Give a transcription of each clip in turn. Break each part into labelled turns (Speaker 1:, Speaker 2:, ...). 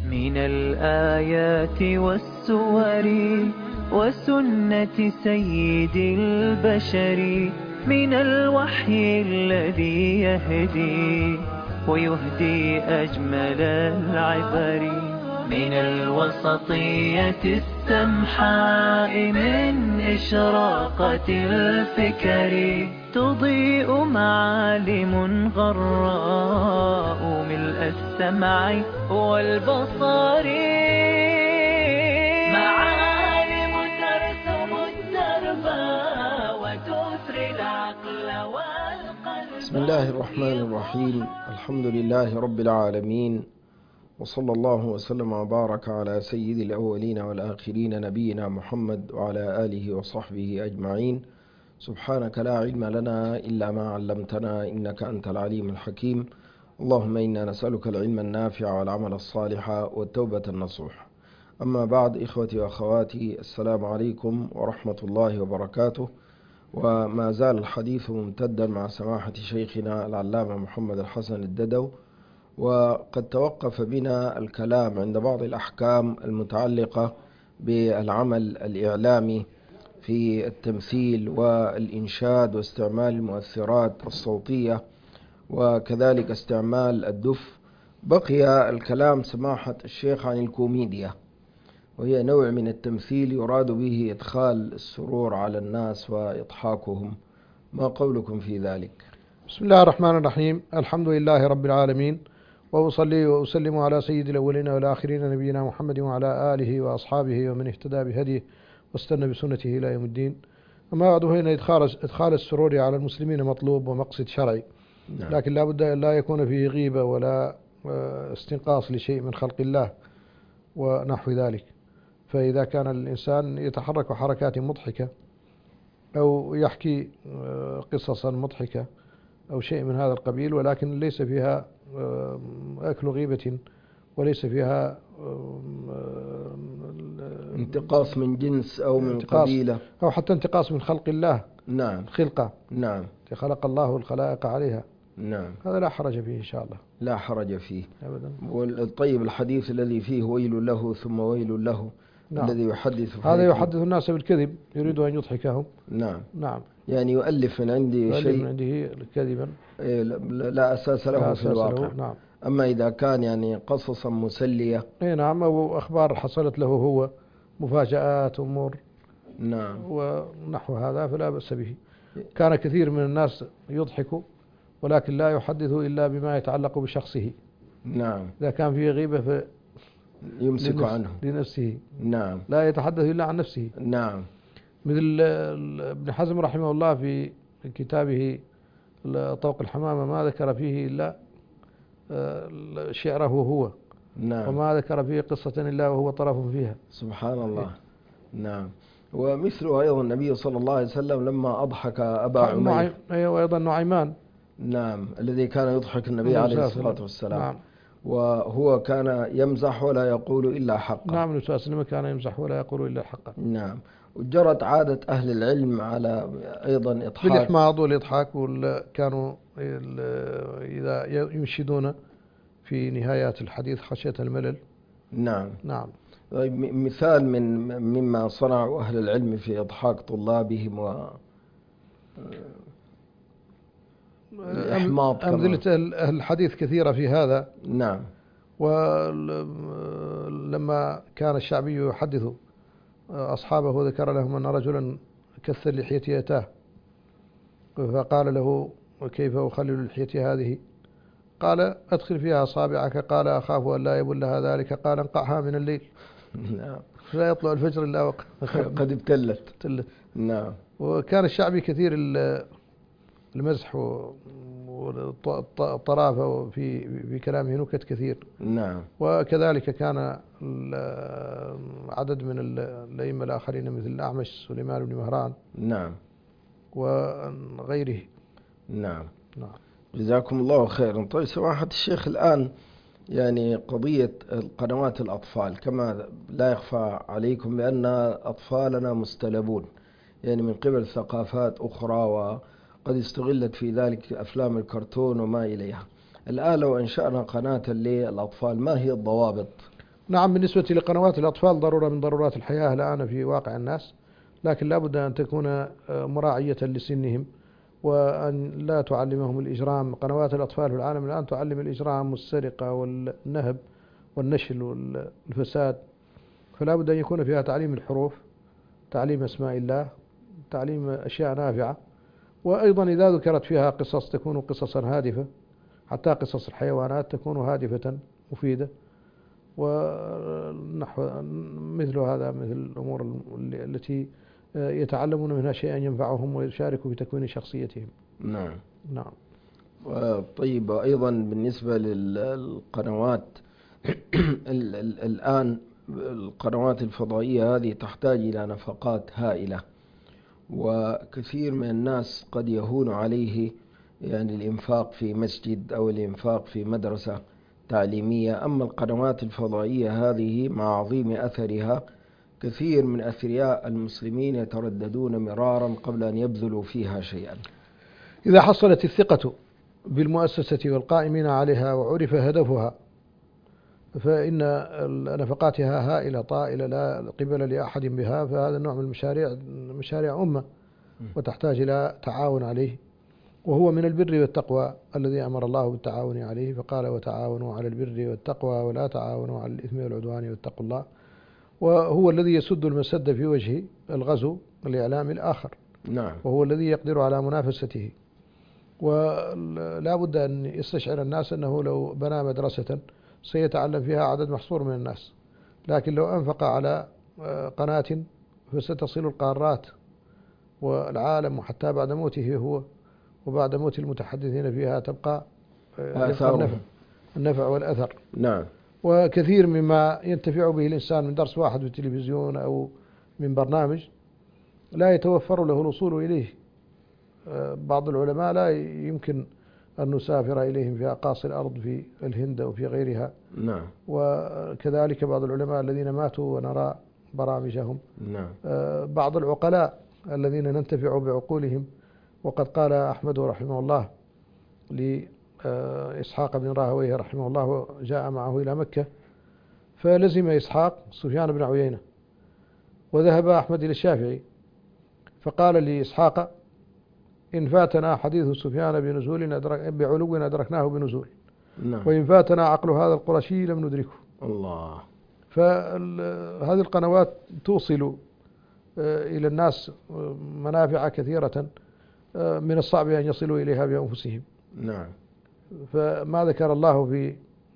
Speaker 1: من الآيات والسور وسنة سيد البشر، من الوحي الذي يهدي ويهدي أجمل العبر، من الوسطية السمحاء، من إشراقة الفكر تضيء معالم غراء ملء السمع والبصر، معالم ترسم الدرب وتثري العقل والقلب.
Speaker 2: بسم الله الرحمن الرحيم. الحمد لله رب العالمين، وصلى الله وسلم وبارك على سيد الأولين والآخرين نبينا محمد وعلى آله وصحبه أجمعين. سبحانك لا علم لنا إلا ما علمتنا إنك أنت العليم الحكيم. اللهم إنا نسألك العلم النافع والعمل الصالح والتوبة النصوح. أما بعد، إخوتي وأخواتي، السلام عليكم ورحمة الله وبركاته. وما زال الحديث ممتدا مع سماحة شيخنا العلامة محمد الحسن الددو، وقد توقف بنا الكلام عند بعض الأحكام المتعلقة بالعمل الإعلامي في التمثيل والإنشاد واستعمال المؤثرات الصوتية وكذلك استعمال الدف. بقي الكلام سماحة الشيخ عن الكوميديا، وهي نوع من التمثيل يراد به إدخال السرور على الناس وإضحاكهم. ما قولكم في ذلك؟
Speaker 3: بسم الله الرحمن الرحيم. الحمد لله رب العالمين، وأصلي وأسلم على سيد الأولين والآخرين نبينا محمد وعلى آله وأصحابه ومن اهتدى بهديه واستنى بسنته إلى يوم الدين. أما بعد، فإن إدخال السرور على المسلمين مطلوب ومقصد شرعي، لكن لا بد أن لا يكون فيه غيبة ولا استنقاص لشيء من خلق الله ونحو ذلك. فإذا كان الإنسان يتحرك حركات مضحكة أو يحكي قصصا مضحكة أو شيء من هذا القبيل، ولكن ليس فيها أكل غيبة وليس فيها
Speaker 2: انتقاص من جنس أو من قبيلة
Speaker 3: أو حتى انتقاص من خلق الله.
Speaker 2: نعم.
Speaker 3: خلقة.
Speaker 2: نعم.
Speaker 3: خلق الله الخلائق عليها.
Speaker 2: نعم.
Speaker 3: هذا لا حرج فيه إن شاء الله.
Speaker 2: لا حرج فيه
Speaker 3: أبدا.
Speaker 2: والطيب الحديث الذي فيه ويل له ثم ويل له.
Speaker 3: نعم.
Speaker 2: الذي يحدث
Speaker 3: هذا يحدث الناس بالكذب، يريد أن يضحكهم.
Speaker 2: نعم.
Speaker 3: نعم.
Speaker 2: يعني يؤلف من عنده شيء
Speaker 3: من عنده كذبا
Speaker 2: لا أساس له في الواقع.
Speaker 3: نعم.
Speaker 2: أما إذا كان يعني قصصا مسلية،
Speaker 3: نعم، أو أخبار حصلت له هو، مفاجآت أمور،
Speaker 2: نعم،
Speaker 3: ونحو هذا، فلا بأس به. كان كثير من الناس يضحك ولكن لا يحدث إلا بما يتعلق بشخصه.
Speaker 2: نعم.
Speaker 3: إذا كان فيه غيبة
Speaker 2: يمسك عنه
Speaker 3: لنفسه.
Speaker 2: نعم.
Speaker 3: لا يتحدث إلا عن نفسه.
Speaker 2: نعم.
Speaker 3: مثل ابن حزم رحمه الله في كتابه طوق الحمامة ما ذكر فيه إلا شعره هو.
Speaker 2: نعم.
Speaker 3: وما ذكر فيه قصة إلا وهو طرف فيها.
Speaker 2: سبحان الله. نعم. ومثله أيضا النبي صلى الله عليه وسلم لما أضحك أبا عمير،
Speaker 3: وأيضا نعيمان،
Speaker 2: نعم، الذي كان يضحك النبي عليه الصلاة والسلام.
Speaker 3: نعم.
Speaker 2: وهو كان يمزح ولا يقول إلا حقا.
Speaker 3: نعم، النبي صلى الله عليه وسلم كان يمزح ولا يقول إلا حقا.
Speaker 2: نعم. وجرت عادة أهل العلم على أيضا إضحاك،
Speaker 3: بالإحماض والإضحاك، كانوا إذا ينشدون في نهايات الحديث خشية الملل.
Speaker 2: نعم.
Speaker 3: نعم.
Speaker 2: مثال مما صنعوا أهل العلم في إضحاك طلابهم الإحماض.
Speaker 3: أمثلة الحديث كثيرة في هذا.
Speaker 2: نعم.
Speaker 3: ولما كان الشعبي يحدث أصحابه ذكر لهم أن رجلا كثر لحيته أتاه، فقال له: وكيف أخلل لحيتي هذه؟ قال: أدخل فيها أصابعك. قال: أخاف أن لا يبلها ذلك. قال: انقعها من الليل.
Speaker 2: نعم.
Speaker 3: لا يطلع الفجر إلا
Speaker 2: قد ابتلت. نعم.
Speaker 3: وكان الشعبي كثير المزح والطرافة في كلامه، نكت كثير.
Speaker 2: نعم.
Speaker 3: وكذلك كان عدد من الأئمة الآخرين مثل الأعمش سليمان بن مهران.
Speaker 2: نعم.
Speaker 3: وغيره.
Speaker 2: نعم.
Speaker 3: نعم.
Speaker 2: جزاكم الله خيرا. طيب سماحة الشيخ، الآن يعني قضية القنوات الأطفال، كما لا يخفى عليكم بأن أطفالنا مستلبون يعني من قبل ثقافات أخرى، وقد استغلت في ذلك أفلام الكرتون وما إليها. الآن لو أنشأنا قناة للأطفال، ما هي الضوابط؟
Speaker 3: نعم، بالنسبة لقنوات الأطفال ضرورة من ضرورات الحياة الآن في واقع الناس، لكن لا بد أن تكون مراعية لسنهم، وأن لا تعلمهم الإجرام. قنوات الأطفال في العالم الآن تعلم الإجرام والسرقة والنهب والنشل والفساد، فلا بد أن يكون فيها تعليم الحروف، تعليم أسماء الله، تعليم أشياء نافعة. وأيضا إذا ذكرت فيها قصص تكون قصصا هادفة، حتى قصص الحيوانات تكون هادفة مفيدة، ونحو مثل هذا، مثل الأمور التي يتعلمون منها شيئا ينفعهم ويشاركوا في تكوين شخصيتهم.
Speaker 2: نعم.
Speaker 3: نعم.
Speaker 2: طيب، أيضا بالنسبة للقنوات الآن القنوات الفضائية هذه تحتاج إلى نفقات هائلة، وكثير من الناس قد يهون عليه يعني الإنفاق في مسجد أو الإنفاق في مدرسة تعليمية. أما القنوات الفضائية هذه مع عظيم أثرها، كثير من أثرياء المسلمين يترددون مرارا قبل أن يبذلوا فيها شيئا.
Speaker 3: إذا حصلت الثقة بالمؤسسة والقائمين عليها وعرف هدفها، فإن نفقاتها هائلة طائلة لا قبل لأحد بها، فهذا النوع من المشاريع مشاريع أمة وتحتاج إلى تعاون عليه، وهو من البر والتقوى الذي أمر الله بالتعاون عليه، فقال: وتعاونوا على البر والتقوى ولا تعاونوا على الإثم والعدوان واتقوا الله. وهو الذي يسد المسد في وجه الغزو الإعلامي الآخر.
Speaker 2: نعم.
Speaker 3: وهو الذي يقدر على منافسته. ولا بد أن يستشعر الناس أنه لو بنى مدرسة سيتعلم فيها عدد محصور من الناس، لكن لو أنفق على قناة فستصل القارات والعالم، وحتى بعد موته هو وبعد موت المتحدثين فيها تبقى النفع والأثر.
Speaker 2: نعم.
Speaker 3: وكثير مما ينتفع به الإنسان من درس واحد في التلفزيون أو من برنامج لا يتوفر له الوصول إليه. بعض العلماء لا يمكن أن نسافر إليهم في أقاصي الأرض في الهند أو في غيرها.
Speaker 2: نعم.
Speaker 3: وكذلك بعض العلماء الذين ماتوا ونرى برامجهم.
Speaker 2: نعم.
Speaker 3: بعض العقلاء الذين ننتفع بعقولهم. وقد قال أحمد رحمه الله لإسحاق بن راهويه رحمه الله، جاء معه إلى مكة فلزم إسحاق سفيان بن عيينة، وذهب أحمد إلى الشافعي، فقال لإسحاق: إن فاتنا حديث سفيان بنزول بعلو أدركناه بنزول.
Speaker 2: نعم.
Speaker 3: وإن فاتنا عقل هذا القرشي لم ندركه.
Speaker 2: الله.
Speaker 3: فهذه القنوات توصل إلى الناس منافع كثيرة من الصعب أن يصلوا إليها بأنفسهم.
Speaker 2: نعم.
Speaker 3: فما ذكر الله في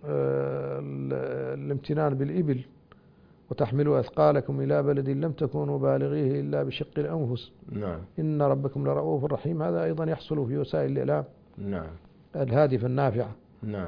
Speaker 3: الامتنان بالإبل: وتحملوا أثقالكم إلى بلد لم تكونوا بالغيه إلا بشق الأنفس.
Speaker 2: نعم.
Speaker 3: إن ربكم لرؤوف رحيم. هذا أيضا يحصل في وسائل الإعلام
Speaker 2: نعم.
Speaker 3: الهادفة النافعة.
Speaker 2: نعم.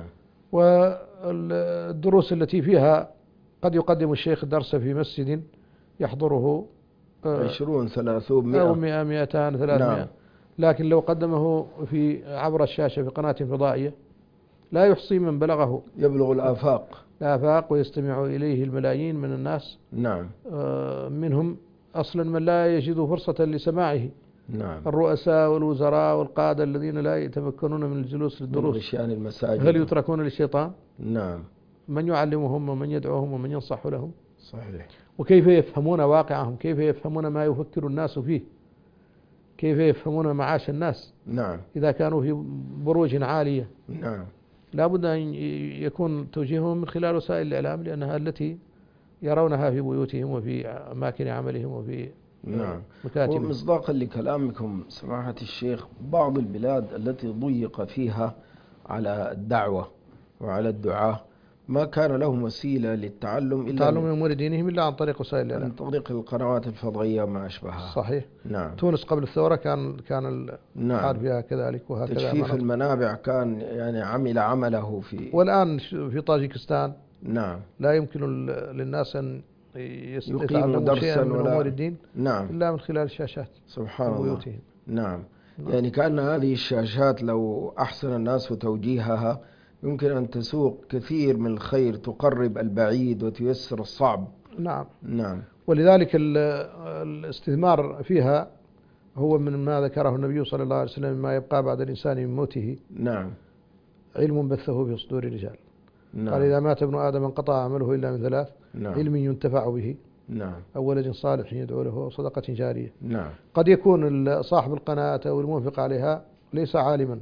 Speaker 3: والدروس التي فيها قد يقدم الشيخ درس في مسجد يحضره
Speaker 2: 20 300
Speaker 3: أو 100 200 300.
Speaker 2: نعم.
Speaker 3: لكن لو قدمه في عبر الشاشة في قناة فضائية لا يحصي من بلغه،
Speaker 2: يبلغ الآفاق
Speaker 3: ويستمع إليه الملايين من الناس.
Speaker 2: نعم.
Speaker 3: منهم أصلا من لا يجد فرصة لسماعه.
Speaker 2: نعم.
Speaker 3: الرؤساء والوزراء والقادة الذين لا يتمكنون من الجلوس للدروس، هل يتركون للشيطان؟
Speaker 2: نعم.
Speaker 3: من يعلمهم ومن يدعوهم ومن ينصح لهم؟
Speaker 2: صحيح.
Speaker 3: وكيف يفهمون واقعهم؟ كيف يفهمون ما يفكر الناس فيه؟ كيف يفهمون معاش الناس؟
Speaker 2: نعم.
Speaker 3: إذا كانوا في بروج عالية.
Speaker 2: نعم.
Speaker 3: لا بد أن يكون توجيههم من خلال وسائل الإعلام، لأنها التي يرونها في بيوتهم وفي أماكن عملهم وفي
Speaker 2: نعم.
Speaker 3: مكاتبهم.
Speaker 2: ومصداقا لكلامكم سماحة الشيخ، بعض البلاد التي ضيق فيها على الدعوة وعلى الدعاء ما كان لهم وسيلة للتعلم إلا
Speaker 3: تعلم أمور دينهم إلا عن طريق وسائل الإعلام،
Speaker 2: عن طريق القنوات الفضائية وما أشبهها.
Speaker 3: صحيح.
Speaker 2: نعم.
Speaker 3: تونس قبل الثورة كان الحال فيها كذلك، وهكذا.
Speaker 2: تجفيف المنابع كان يعني عمل عمله في.
Speaker 3: والآن في طاجيكستان
Speaker 2: نعم.
Speaker 3: لا يمكن للناس أن
Speaker 2: يقيموا
Speaker 3: شيئا من أمور الدين
Speaker 2: نعم.
Speaker 3: إلا من خلال الشاشات.
Speaker 2: سبحان الله.
Speaker 3: بيوتهم.
Speaker 2: نعم. يعني كأن هذه الشاشات لو أحسن الناس توجيهها يمكن أن تسوق كثير من الخير، تقرب البعيد وتيسر الصعب.
Speaker 3: نعم.
Speaker 2: نعم.
Speaker 3: ولذلك الاستثمار فيها هو من ما ذكره النبي صلى الله عليه وسلم: ما يبقى بعد الإنسان من موته
Speaker 2: نعم
Speaker 3: علم بثه في صدور الرجال.
Speaker 2: نعم.
Speaker 3: قال: إذا مات ابن آدم انقطع عمله إلا من ثلاث:
Speaker 2: نعم.
Speaker 3: علم ينتفع به
Speaker 2: نعم.
Speaker 3: أو ولد صالح يدعو له أو صدقة جارية.
Speaker 2: نعم.
Speaker 3: قد يكون صاحب القناة أو المنفق عليها ليس عالما،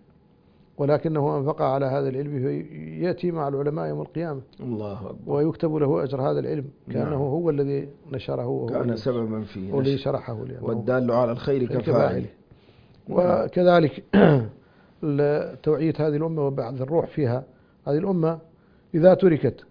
Speaker 3: ولكنه أنفق على هذا العلم فيأتي مع العلماء يوم القيامة
Speaker 2: الله أكبر.
Speaker 3: ويكتب له أجر هذا العلم كأنه
Speaker 2: نعم.
Speaker 3: هو الذي نشره وهو
Speaker 2: كان سببا فيه
Speaker 3: والذي شرحه لأنه
Speaker 2: والدال على الخير كفاعله.
Speaker 3: وكذلك توعية هذه الأمة وبعث الروح فيها. هذه الأمة إذا تركت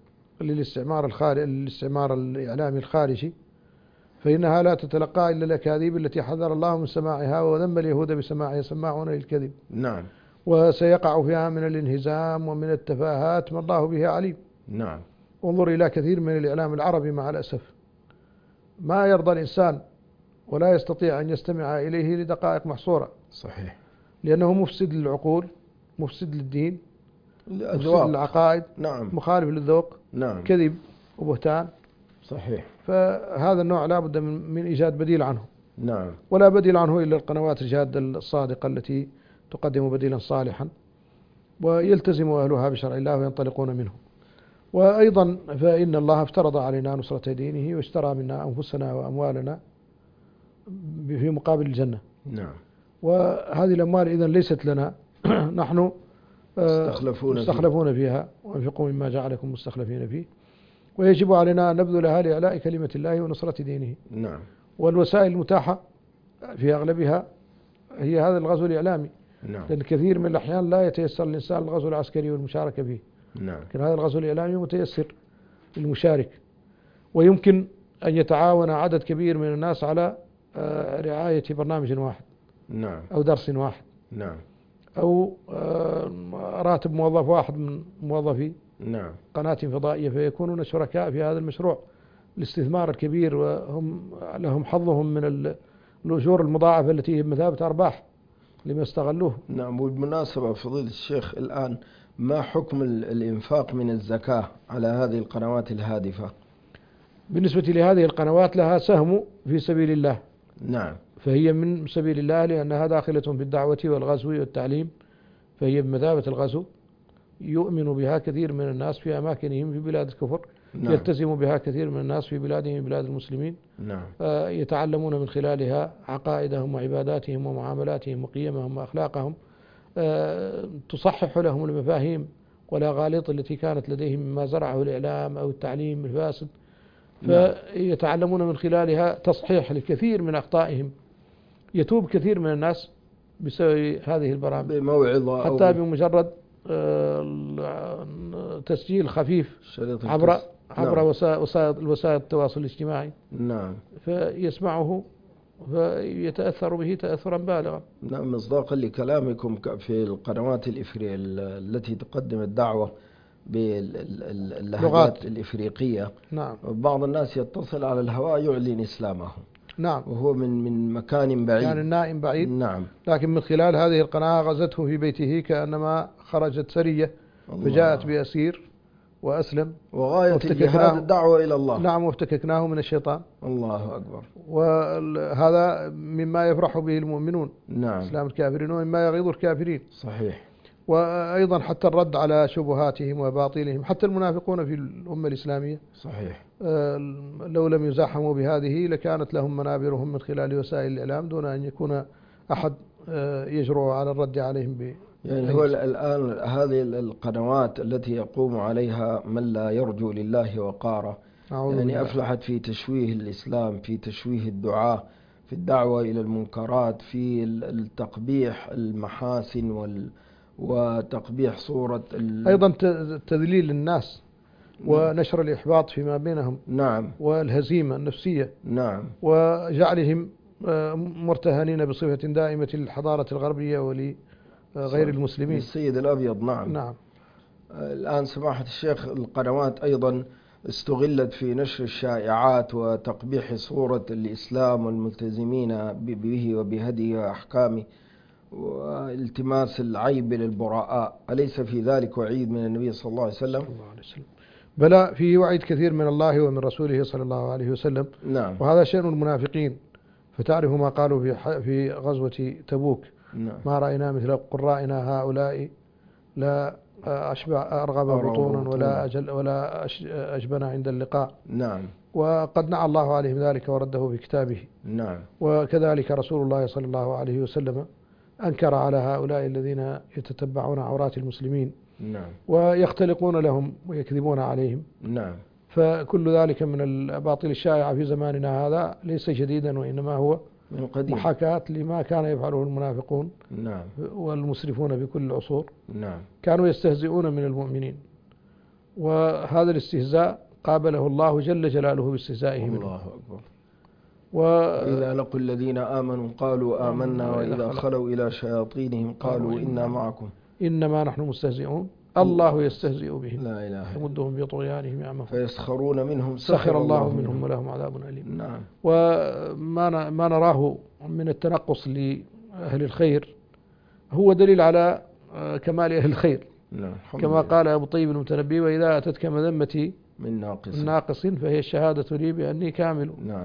Speaker 3: للاستعمار الإعلامي الخارجي فإنها لا تتلقى إلا الأكاذيب التي حذر الله من سماعها وذم اليهود بسماعها، سماعون للكذب.
Speaker 2: نعم.
Speaker 3: وسيقع فيها من الانهزام ومن التفاهات ما الله به عليم.
Speaker 2: نعم.
Speaker 3: انظر إلى كثير من الإعلام العربي مع الأسف ما يرضى الإنسان ولا يستطيع أن يستمع إليه لدقائق محصورة.
Speaker 2: صحيح.
Speaker 3: لأنه مفسد للعقول، مفسد للدين، مفسد للعقائد.
Speaker 2: نعم.
Speaker 3: مخالف للذوق.
Speaker 2: نعم.
Speaker 3: كذب وبهتان.
Speaker 2: صحيح.
Speaker 3: فهذا النوع لا بد من إيجاد بديل عنه.
Speaker 2: نعم.
Speaker 3: ولا بديل عنه إلا القنوات الجادة الصادقة التي تقدم بديلا صالحا ويلتزم أهلها بشرع الله وينطلقون منه. وأيضا فإن الله افترض علينا نصرة دينه واشترى منا أنفسنا وأموالنا في مقابل الجنة.
Speaker 2: نعم.
Speaker 3: وهذه الأموال إذن ليست لنا نحن مستخلفون فيها وانفقوا مما جعلكم مستخلفين فيه، ويجب علينا أن نبذلها لإعلاء كلمة الله ونصرة دينه.
Speaker 2: نعم.
Speaker 3: والوسائل المتاحة في أغلبها هي هذا الغزو الإعلامي.
Speaker 2: نعم.
Speaker 3: لأن كثير من الأحيان لا يتيسر الإنسان الغزو العسكري والمشاركة فيه.
Speaker 2: نعم.
Speaker 3: لكن هذا الغزو الإعلامي متيسر للمشارك، ويمكن أن يتعاون عدد كبير من الناس على رعاية برنامج واحد.
Speaker 2: نعم.
Speaker 3: أو درس واحد.
Speaker 2: نعم.
Speaker 3: أو راتب موظف واحد من موظفي
Speaker 2: نعم.
Speaker 3: قناة فضائية، فيكونون شركاء في هذا المشروع الاستثمار الكبير، وهم لهم حظهم من الأجور المضاعفة التي هي بمثابة أرباح لما استغلوه.
Speaker 2: نعم. وبالمناسبة فضيلة الشيخ، الآن ما حكم الإنفاق من الزكاة على هذه القنوات الهادفة؟
Speaker 3: بالنسبة لهذه القنوات لها سهم في سبيل الله.
Speaker 2: نعم.
Speaker 3: فهي من سبيل الله لأنها داخلة في الدعوة والغزو والتعليم، فهي بمثابة الغزو يؤمن بها كثير من الناس في أماكنهم في بلاد الكفر. نعم. يلتزم بها كثير من الناس في بلادهم بلاد المسلمين.
Speaker 2: نعم.
Speaker 3: يتعلمون من خلالها عقائدهم وعباداتهم ومعاملاتهم وقيمهم وأخلاقهم، تصحح لهم المفاهيم والأغاليط التي كانت لديهم مما زرعه الإعلام أو التعليم الفاسد. فيتعلمون من خلالها تصحيح لكثير من أخطائهم. يتوب كثير من الناس بسبب هذه البرامج
Speaker 2: بموعظة
Speaker 3: حتى بمجرد تسجيل خفيف عبر وسائل التواصل الاجتماعي.
Speaker 2: نعم.
Speaker 3: فيسمعه فيتأثر به تأثرا بالغا.
Speaker 2: نعم. مصداقا لكلامكم في القنوات التي تقدم الدعوة باللهجات الإفريقية.
Speaker 3: نعم.
Speaker 2: بعض الناس يتصل على الهواء يعلن إسلامه.
Speaker 3: نعم.
Speaker 2: وهو من مكان بعيد،
Speaker 3: كان النائم بعيد.
Speaker 2: نعم.
Speaker 3: لكن من خلال هذه القناة غزته في بيته كأنما خرجت سرية فجاءت بأسير وأسلم.
Speaker 2: وغاية الجهاد الدعوة إلى الله.
Speaker 3: نعم. وافتككناه من الشيطان.
Speaker 2: الله أكبر.
Speaker 3: وهذا مما يفرح به المؤمنون.
Speaker 2: نعم.
Speaker 3: إسلام الكافرين ومما يغيظ الكافرين.
Speaker 2: صحيح.
Speaker 3: وأيضا حتى الرد على شبهاتهم وباطلهم، حتى المنافقون في الأمة الإسلامية.
Speaker 2: صحيح.
Speaker 3: لو لم يزاحموا بهذه لكانت لهم منابرهم من خلال وسائل الإعلام دون أن يكون أحد يجرؤ على الرد عليهم
Speaker 2: يعني هو الآن هذه القنوات التي يقوم عليها من لا يرجو لله وقاره، يعني أفلحت في تشويه الإسلام، في تشويه الدعاء، في الدعوة إلى المنكرات، في التقبيح المحاسن وتقبيح صورة
Speaker 3: أيضا تذليل الناس ونشر الإحباط فيما بينهم.
Speaker 2: نعم.
Speaker 3: والهزيمة النفسية.
Speaker 2: نعم.
Speaker 3: وجعلهم مرتهنين بصفة دائمة للحضارة الغربية ولغير المسلمين.
Speaker 2: السيد الأبيض. نعم.
Speaker 3: نعم.
Speaker 2: الآن سماحة الشيخ، القنوات أيضا استغلت في نشر الشائعات وتقبيح صورة الإسلام والملتزمين به وبهديه وأحكامه والتماس العيب للبراء. أليس في ذلك وعيد من النبي صلى الله عليه وسلم؟
Speaker 3: بلى، فيه وعيد كثير من الله ومن رسوله صلى الله عليه وسلم.
Speaker 2: نعم.
Speaker 3: وهذا شأن المنافقين. فتعرف ما قالوا في غزوة تبوك.
Speaker 2: نعم.
Speaker 3: ما رأينا مثل قرائنا هؤلاء لا أشبع أرغب بطونا ولا أجبن عند اللقاء.
Speaker 2: نعم.
Speaker 3: وقد نعى الله عليهم ذلك ورده في كتابه.
Speaker 2: نعم.
Speaker 3: وكذلك رسول الله صلى الله عليه وسلم أنكر على هؤلاء الذين يتتبعون عورات المسلمين
Speaker 2: نعم.
Speaker 3: ويختلقون لهم ويكذبون عليهم.
Speaker 2: نعم.
Speaker 3: فكل ذلك من الأباطيل الشائعة في زماننا هذا ليس جديدا، وإنما هو
Speaker 2: من قديم
Speaker 3: محاكاة لما كان يفعله المنافقون
Speaker 2: نعم.
Speaker 3: والمسرفون بكل العصور.
Speaker 2: نعم.
Speaker 3: كانوا يستهزئون من المؤمنين، وهذا الاستهزاء قابله الله جل جلاله باستهزائه منه.
Speaker 2: الله أكبر. وإذا لقوا الذين آمنوا قالوا آمنا وإذا خلوا إلى شياطينهم قالوا إنا معكم
Speaker 3: إنما نحن مستهزئون الله يستهزئ بهم
Speaker 2: لا إله
Speaker 3: يمدهم بطغيانهم يعمهون
Speaker 2: فيسخرون منهم
Speaker 3: سخر الله منهم ولهم عذاب أليم.
Speaker 2: نعم.
Speaker 3: وما نراه من التنقص لأهل الخير هو دليل على كمال أهل الخير.
Speaker 2: نعم.
Speaker 3: كما قال أبو طيب المتنبي: وإذا أتتك مذمتي
Speaker 2: من
Speaker 3: ناقص فهي الشهادة لي بأني كامل.
Speaker 2: نعم.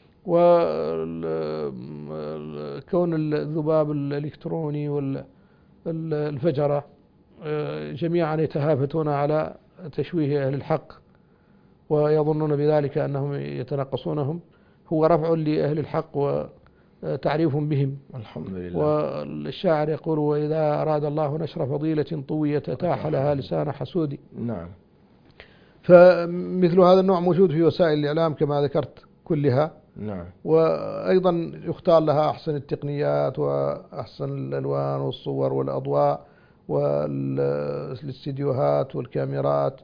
Speaker 3: وكون الذباب الإلكتروني والفجرة جميعا يتهافتون على تشويه أهل الحق ويظنون بذلك أنهم يتنقصونهم، هو رفع لأهل الحق وتعريف بهم.
Speaker 2: الحمد لله.
Speaker 3: والشاعر يقول: وإذا أراد الله نشر فضيلة طوية أتاح لها لسان حسود.
Speaker 2: نعم.
Speaker 3: فمثل هذا النوع موجود في وسائل الإعلام كما ذكرت كلها.
Speaker 2: نعم.
Speaker 3: وأيضا يختار لها أحسن التقنيات وأحسن الألوان والصور والأضواء والاستديوهات والكاميرات،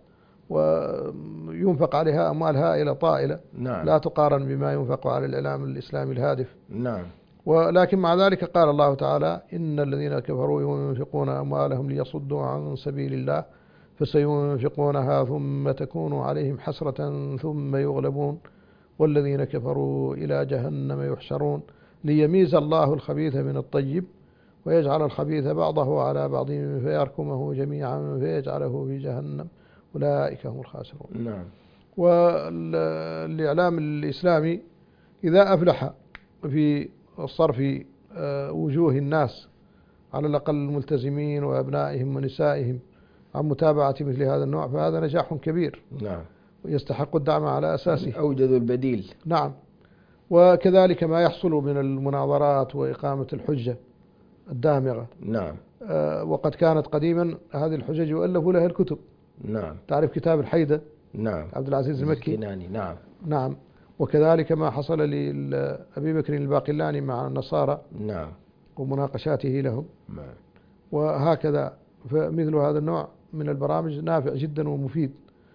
Speaker 3: وينفق عليها أموال هائلة طائلة.
Speaker 2: نعم.
Speaker 3: لا تقارن بما ينفق على الإعلام الإسلامي الهادف.
Speaker 2: نعم.
Speaker 3: ولكن مع ذلك قال الله تعالى: إن الذين كفروا ينفقون أموالهم ليصدوا عن سبيل الله فسينفقونها ثم تكون عليهم حسرة ثم يغلبون والذين كفروا إلى جهنم يحشرون ليميز الله الخبيث من الطيب ويجعل الخبيث بعضه على بعض فيركمه جميعا فيجعله في جهنم أولئك هم الخاسرون.
Speaker 2: نعم.
Speaker 3: والإعلام الإسلامي إذا أفلح في صرف وجوه الناس على الأقل الملتزمين وأبنائهم ونسائهم عن متابعة مثل هذا النوع فهذا نجاح كبير.
Speaker 2: نعم.
Speaker 3: ويستحق الدعم على أساسه.
Speaker 2: أوجد البديل.
Speaker 3: نعم. وكذلك ما يحصل من المناظرات وإقامة الحجة الدامغة.
Speaker 2: نعم.
Speaker 3: وقد كانت قديما هذه الحجج يؤلف لها الكتب.
Speaker 2: نعم.
Speaker 3: تعرف كتاب الحيدة؟
Speaker 2: نعم.
Speaker 3: عبد العزيز المكي.
Speaker 2: نعم.
Speaker 3: نعم. وكذلك ما حصل لأبي بكر الباقلاني مع النصارى.
Speaker 2: نعم.
Speaker 3: ومناقشاته لهم.
Speaker 2: نعم.
Speaker 3: وهكذا فمثل هذا النوع من البرامج نافع جدا ومفيد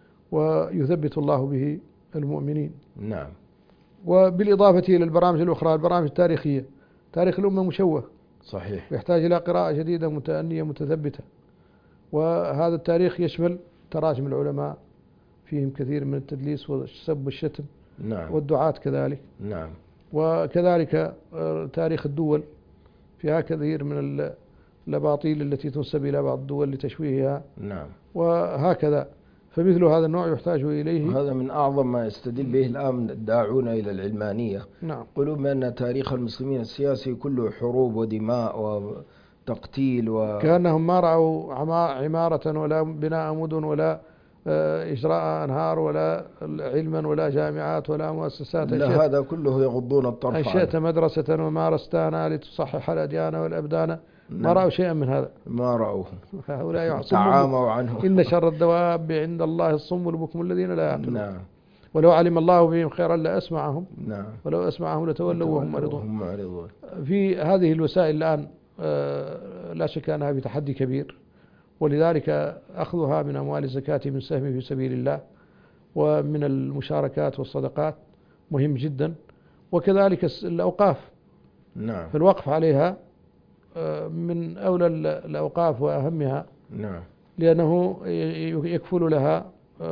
Speaker 3: ويثبت الله به المؤمنين.
Speaker 2: نعم.
Speaker 3: وبالإضافة إلى البرامج الأخرى البرامج التاريخية، تاريخ الأمة مشوه
Speaker 2: صحيح،
Speaker 3: يحتاج إلى قراءة جديدة متأنية متثبتة. وهذا التاريخ يشمل تراجم العلماء فيهم كثير من التدليس والسب والشتم.
Speaker 2: نعم.
Speaker 3: والدعاة كذلك.
Speaker 2: نعم.
Speaker 3: وكذلك تاريخ الدول فيها كثير من الأباطيل التي تنسب إلى بعض الدول لتشويهها.
Speaker 2: نعم.
Speaker 3: وهكذا فمثل هذا النوع يحتاج إليه.
Speaker 2: هذا من أعظم ما يستدل به الآن الداعون إلى العلمانية.
Speaker 3: نعم.
Speaker 2: يقولون بأن تاريخ المسلمين السياسي كله حروب ودماء وتقتيل
Speaker 3: كأنهم ما رأوا عمارة ولا بناء مدن ولا إجراء أنهار ولا علما ولا جامعات ولا مؤسسات.
Speaker 2: لا، هذا كله يغضون الطرف عنه.
Speaker 3: أنشأت مدرسة ومارستانا لتصحح الأديان والأبدان. ما رأوا شيئا من هذا.
Speaker 2: ما رأوه.
Speaker 3: هؤلاء
Speaker 2: تعاموا عنه.
Speaker 3: إن شر الدواب عند الله الصم والبكم الذين لا يعقلون.
Speaker 2: نعم.
Speaker 3: ولو علم الله بهم خيرا لأسمعهم.
Speaker 2: نعم.
Speaker 3: ولو أسمعهم لتولوا وهم معرضون. في هذه الوسائل الآن لا شك أنها بتحدي كبير، ولذلك أخذها من أموال الزكاة من سهم في سبيل الله ومن المشاركات والصدقات مهم جدا. وكذلك الأوقاف.
Speaker 2: نعم.
Speaker 3: فالوقف عليها من أولى الأوقاف وأهمها.
Speaker 2: نعم.
Speaker 3: لأنه يكفل لها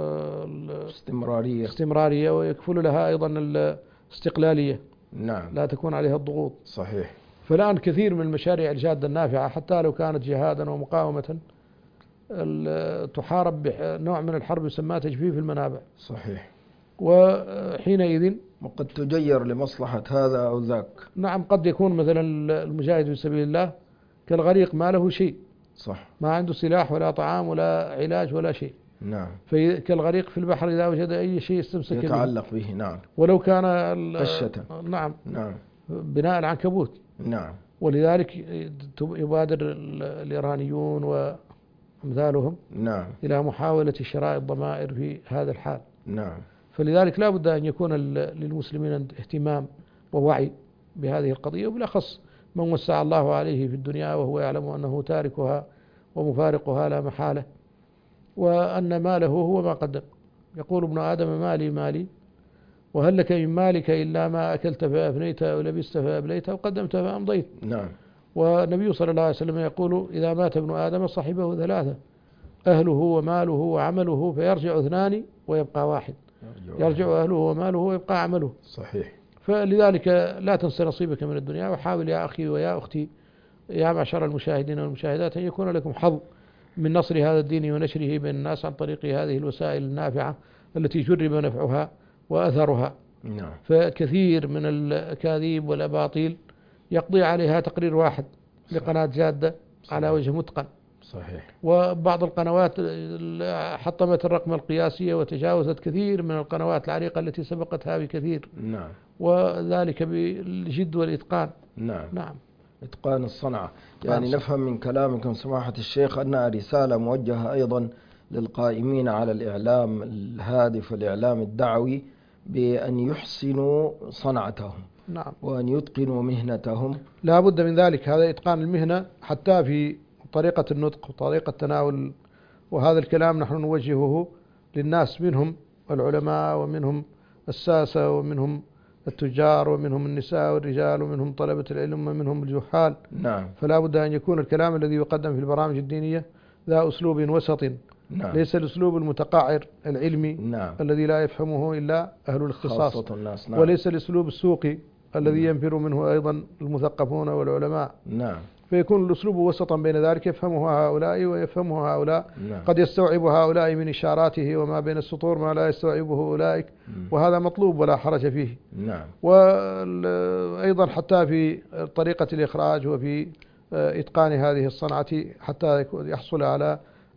Speaker 3: استمرارية ويكفل لها أيضا الاستقلالية.
Speaker 2: نعم.
Speaker 3: لا تكون عليها الضغوط.
Speaker 2: صحيح.
Speaker 3: فالآن كثير من المشاريع الجادة النافعة حتى لو كانت جهادا ومقاومة تحارب بنوع من الحرب يسمى تجفيف المنابع.
Speaker 2: صحيح.
Speaker 3: وحينئذ
Speaker 2: وقد تجير لمصلحة هذا أو ذاك.
Speaker 3: نعم. قد يكون مثلا المجاهد في سبيل الله كالغريق ما له شيء.
Speaker 2: صح.
Speaker 3: ما عنده سلاح ولا طعام ولا علاج ولا شيء.
Speaker 2: نعم.
Speaker 3: كالغريق في البحر إذا وجد أي شيء استمسك به
Speaker 2: يتعلق به. نعم.
Speaker 3: ولو كان
Speaker 2: قشة.
Speaker 3: نعم.
Speaker 2: نعم.
Speaker 3: بناء العنكبوت.
Speaker 2: نعم.
Speaker 3: ولذلك يبادر الإيرانيون وأمثالهم
Speaker 2: نعم.
Speaker 3: إلى محاولة شراء الضمائر في هذا الحال.
Speaker 2: نعم.
Speaker 3: فلذلك لا بد أن يكون للمسلمين اهتمام ووعي بهذه القضية، وبالأخص من وسع الله عليه في الدنيا وهو يعلم أنه تاركها ومفارقها لا محالة، وأن ماله هو ما قدم. يقول ابن آدم مالي مالي، وهل لك من مالك إلا ما أكلت فأفنيت أو لبست فأبليت أو قدمت فأمضيت.
Speaker 2: نعم.
Speaker 3: والنبي صلى الله عليه وسلم يقول إذا مات ابن آدم صحبه ثلاثة: أهله وماله وعمله، فيرجع اثنان ويبقى واحد. يرجع أهله وماله ويبقى عمله.
Speaker 2: صحيح.
Speaker 3: فلذلك لا تنسى نصيبك من الدنيا، وحاول يا أخي ويا أختي يا معشر المشاهدين والمشاهدات أن يكون لكم حظ من نصر هذا الدين ونشره بين الناس عن طريق هذه الوسائل النافعة التي جرب نفعها وأثرها.
Speaker 2: نعم.
Speaker 3: فكثير من الأكاذيب والأباطيل يقضي عليها تقرير واحد لقناة جادة على وجه متقن.
Speaker 2: صحيح.
Speaker 3: وبعض القنوات حطمت الرقم القياسية وتجاوزت كثير من القنوات العريقة التي سبقتها بكثير.
Speaker 2: نعم.
Speaker 3: وذلك بالجد والإتقان.
Speaker 2: نعم.
Speaker 3: نعم.
Speaker 2: إتقان الصنعة. يعني نفهم من كلامكم سماحة الشيخ أنها رسالة موجهة أيضا للقائمين على الإعلام الهادف والإعلام الدعوي بأن يحسنوا صنعتهم.
Speaker 3: نعم.
Speaker 2: وأن يتقنوا مهنتهم.
Speaker 3: لا بد من ذلك، هذا إتقان المهنة حتى في طريقة النطق وطريقة التناول. وهذا الكلام نحن نوجهه للناس، منهم العلماء ومنهم الساسة ومنهم التجار ومنهم النساء والرجال ومنهم طلبة العلم ومنهم الجهال.
Speaker 2: نعم.
Speaker 3: فلا بد أن يكون الكلام الذي يقدم في البرامج الدينية ذا أسلوب وسط.
Speaker 2: نعم.
Speaker 3: ليس الأسلوب المتقعر العلمي.
Speaker 2: نعم.
Speaker 3: الذي لا يفهمه إلا أهل الاختصاص.
Speaker 2: خاصة الناس. نعم.
Speaker 3: وليس الأسلوب السوقي الذي ينفر منه أيضا المثقفون والعلماء.
Speaker 2: نعم.
Speaker 3: فيكون الأسلوب وسطا بين ذلك، يفهمه هؤلاء ويفهمه هؤلاء.
Speaker 2: نعم.
Speaker 3: قد يستوعب هؤلاء من إشاراته وما بين السطور ما لا يستوعبه أولئك، وهذا مطلوب ولا حرج فيه.
Speaker 2: نعم.
Speaker 3: وأيضا حتى في طريقة الإخراج وفي إتقان هذه الصنعة حتى يحصل على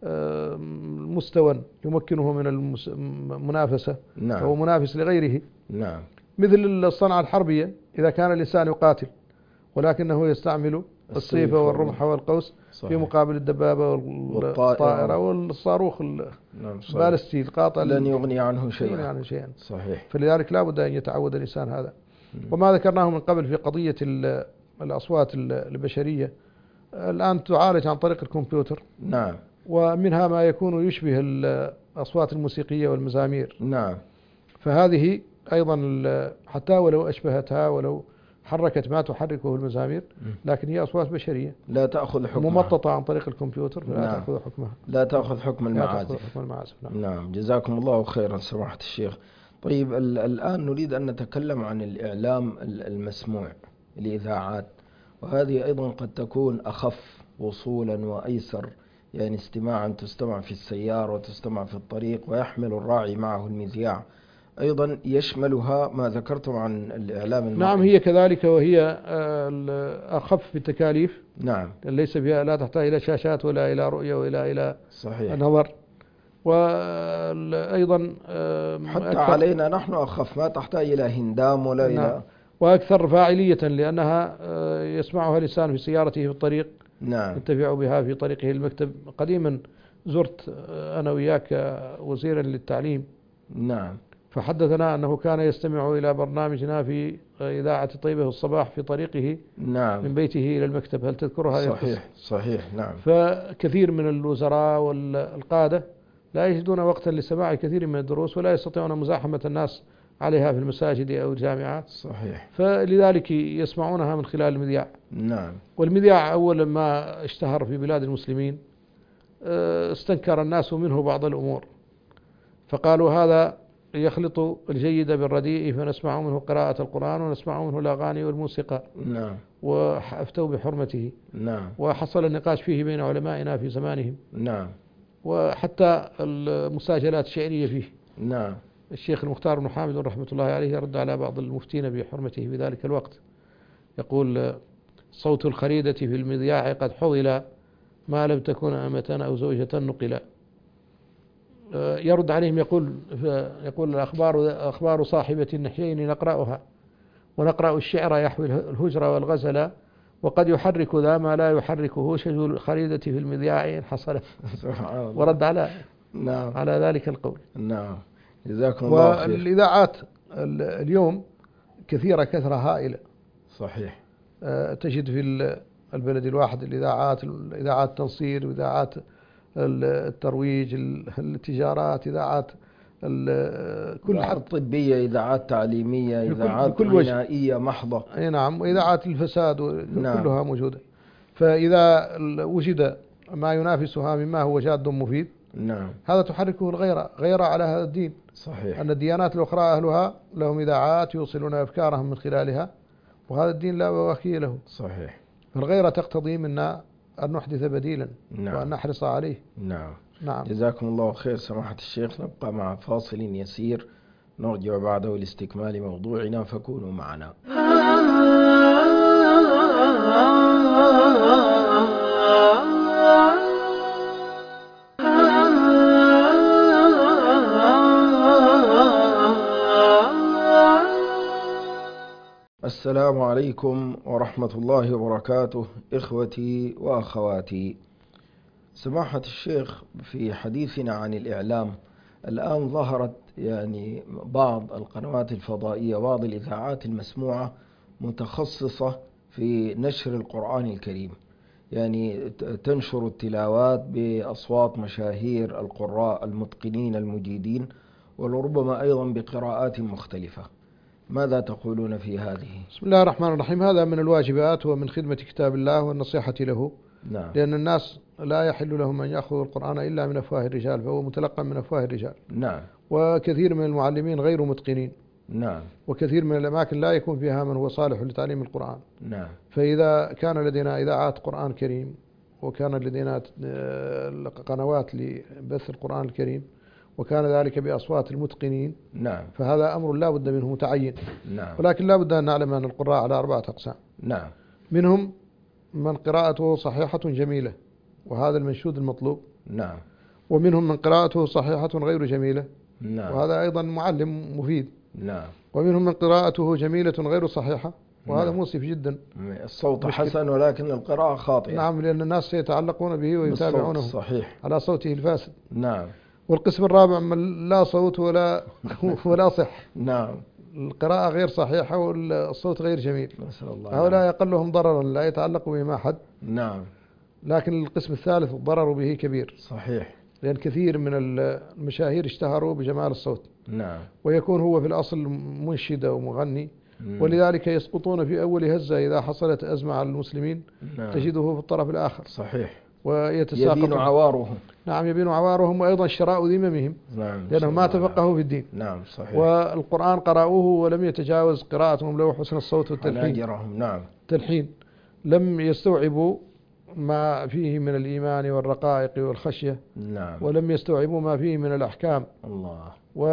Speaker 3: مستوى يمكنه من المنافسة.
Speaker 2: نعم.
Speaker 3: أو منافس لغيره.
Speaker 2: نعم.
Speaker 3: مثل الصنعة الحربية، إذا كان الإنسان يقاتل ولكنه يستعمل السيف والرمح والقوس في مقابل الدبابة والطائرة والصاروخ البالستي القاطع،
Speaker 2: لن يغني عنه
Speaker 3: شيئا.
Speaker 2: صحيح.
Speaker 3: فلذلك لا بد أن يتعود الإنسان هذا. وما ذكرناه من قبل في قضية الأصوات البشرية الآن تعالج عن طريق الكمبيوتر.
Speaker 2: نعم.
Speaker 3: ومنها ما يكون يشبه الأصوات الموسيقية والمزامير.
Speaker 2: نعم.
Speaker 3: فهذه أيضا حتى ولو أشبهتها ولو حركت ما تحركه المزامير، لكن هي أصوات بشرية
Speaker 2: لا تأخذ حكمها،
Speaker 3: ممططة عن طريق الكمبيوتر، فلا
Speaker 2: نعم.
Speaker 3: تأخذ حكمها،
Speaker 2: لا تأخذ حكم المعازف.
Speaker 3: نعم.
Speaker 2: نعم. جزاكم الله خيرا سماحة الشيخ. طيب الآن نريد أن نتكلم عن الإعلام المسموع، الإذاعات، وهذه أيضا قد تكون أخف وصولا وأيسر، يعني استماعا تستمع في السيارة وتستمع في الطريق، ويحمل الراعي معه المذياع. أيضا يشملها ما ذكرتم عن الإعلام المرئي.
Speaker 3: نعم، هي كذلك، وهي أخف في التكاليف.
Speaker 2: نعم.
Speaker 3: ليس فيها، لا تحتاج إلى شاشات ولا إلى رؤية ولا إلى
Speaker 2: صحيح.
Speaker 3: نظر. وأيضا
Speaker 2: حتى علينا نحن أخف، ما تحتاج إلى هندام ولا
Speaker 3: نعم.
Speaker 2: إلى،
Speaker 3: وأكثر فاعلية لأنها يسمعها الإنسان في سيارته في الطريق.
Speaker 2: نعم.
Speaker 3: ينتفع بها في طريقه المكتب. قديما زرت أنا وياك وزيرا للتعليم.
Speaker 2: نعم.
Speaker 3: فحدثنا أنه كان يستمع إلى برنامجنا في إذاعة طيبة الصباح في طريقه،
Speaker 2: نعم.
Speaker 3: من بيته إلى المكتب. هل تذكر هذا؟
Speaker 2: صحيح. صحيح. نعم.
Speaker 3: فكثير من الوزراء والقادة لا يجدون وقتا لسماع كثير من الدروس، ولا يستطيعون مزاحمة الناس عليها في المساجد أو الجامعات.
Speaker 2: صحيح.
Speaker 3: فلذلك يسمعونها من خلال المذياع.
Speaker 2: نعم.
Speaker 3: والمذياع أول ما اشتهر في بلاد المسلمين استنكر الناس منه بعض الأمور، فقالوا هذا يخلط الجيد بالرديء، فنسمع منه قراءة القرآن ونسمع منه الأغاني والموسيقى.
Speaker 2: نعم.
Speaker 3: وأفتوا بحرمته.
Speaker 2: نعم.
Speaker 3: وحصل النقاش فيه بين علمائنا في زمانهم.
Speaker 2: نعم.
Speaker 3: وحتى المساجلات الشعرية فيه.
Speaker 2: نعم.
Speaker 3: الشيخ المختار بن حامد رحمة الله عليه يرد على بعض المفتين بحرمته في ذلك الوقت، يقول: صوت الخريدة في المذياع قد حضل، ما لم تكن أمة أو زوجة نقلا. يرد عليهم يقول الأخبار صاحبة النحيين نقرأها، ونقرأ الشعر يحوي الهجر والغزل، وقد يحرك ذا ما لا يحركه شجر الخريدة في المذياع إن حصل. ورد على
Speaker 2: نعم
Speaker 3: على ذلك القول.
Speaker 2: نعم، جزاكم الله خير.
Speaker 3: والإذاعات اليوم كثيرة كثرة هائلة.
Speaker 2: صحيح.
Speaker 3: تجد في البلد الواحد الإذاعات التنصير، وإذاعات الترويج، التجارات، إذاعات كل
Speaker 2: إذاعات طبية، إذاعات تعليمية، إذاعات غنائية محضة.
Speaker 3: أي نعم، وإذاعات الفساد
Speaker 2: نعم.
Speaker 3: كلها موجودة. فإذا وجد ما ينافسها مما هو جاد مفيد،
Speaker 2: نعم،
Speaker 3: هذا تحركه غيرة على هذا الدين.
Speaker 2: صحيح.
Speaker 3: أن الديانات الأخرى أهلها لهم إذاعات يوصلون أفكارهم من خلالها، وهذا الدين لا وكيل له.
Speaker 2: صحيح.
Speaker 3: فالغيرة تقتضي منا أن نحدث بديلا،
Speaker 2: نعم،
Speaker 3: وأن نحرص عليه.
Speaker 2: نعم.
Speaker 3: نعم.
Speaker 2: جزاكم الله خير سماحة الشيخ. نبقى مع فاصل يسير نرجع بعده لاستكمال موضوعنا، فكونوا معنا. السلام عليكم ورحمة الله وبركاته، إخوتي وأخواتي. سماحة الشيخ، في حديثنا عن الإعلام الآن ظهرت بعض القنوات الفضائية، بعض الإذاعات المسموعة متخصصة في نشر القرآن الكريم، تنشر التلاوات بأصوات مشاهير القراء المتقنين المجيدين، ولربما أيضا بقراءات مختلفة. ماذا تقولون في هذه؟
Speaker 3: بسم الله الرحمن الرحيم. هذا من الواجبات ومن خدمة كتاب الله والنصيحة له.
Speaker 2: نعم.
Speaker 3: لأن الناس لا يحل لهم أن يأخذوا القرآن إلا من أفواه الرجال، فهو متلقى من أفواه الرجال.
Speaker 2: نعم.
Speaker 3: وكثير من المعلمين غير متقنين.
Speaker 2: نعم.
Speaker 3: وكثير من الأماكن لا يكون فيها من هو صالح لتعليم القرآن.
Speaker 2: نعم.
Speaker 3: فإذا كان لدينا إذاعات قرآن كريم، وكان لدينا قنوات لبث القرآن الكريم، وكان ذلك بأصوات المتقنين،
Speaker 2: نعم،
Speaker 3: فهذا أمر لا بد منه متعين.
Speaker 2: نعم.
Speaker 3: ولكن لا بد أن نعلم أن القراء على 4 أقسام.
Speaker 2: نعم.
Speaker 3: منهم من قراءته صحيحة جميلة، وهذا المنشود المطلوب.
Speaker 2: نعم.
Speaker 3: ومنهم من قراءته صحيحة غير جميلة،
Speaker 2: نعم،
Speaker 3: وهذا أيضا معلم مفيد.
Speaker 2: نعم.
Speaker 3: ومنهم من قراءته جميلة غير صحيحة، وهذا
Speaker 2: نعم.
Speaker 3: مؤسف جدا.
Speaker 2: الصوت حسن ولكن القراءة خاطئة.
Speaker 3: نعم، لأن الناس سيتعلقون به ويتابعونه
Speaker 2: صحيح.
Speaker 3: على صوته الفاسد.
Speaker 2: نعم.
Speaker 3: والقسم الرابع من لا صوت ولا صح.
Speaker 2: نعم.
Speaker 3: القراءة غير صحيحة والصوت غير جميل.
Speaker 2: نسأل الله.
Speaker 3: هؤلاء أقلهم ضررا، لا يتعلق بهم أحد.
Speaker 2: نعم.
Speaker 3: لكن القسم الثالث الضرر به كبير.
Speaker 2: صحيح.
Speaker 3: لأن كثير من المشاهير اشتهروا بجمال الصوت.
Speaker 2: نعم.
Speaker 3: ويكون هو في الأصل منشد ومغني. ولذلك يسقطون في أول هزة إذا حصلت أزمة على المسلمين.
Speaker 2: نعم.
Speaker 3: تجده في الطرف الآخر.
Speaker 2: صحيح.
Speaker 3: ويتساقط.
Speaker 2: يبين عوارهم.
Speaker 3: نعم، يبين عوارهم، وأيضا شراء ذممهم.
Speaker 2: نعم.
Speaker 3: لأنهم ما تفقهوا في الدين.
Speaker 2: نعم. صحيح.
Speaker 3: والقرآن قرأوه ولم يتجاوز قراءتهم له حسن الصوت والتلحين.
Speaker 2: نعم.
Speaker 3: تلحين. لم يستوعبوا ما فيه من الإيمان والرقائق والخشية.
Speaker 2: نعم.
Speaker 3: ولم يستوعبوا ما فيه من الأحكام.
Speaker 2: الله.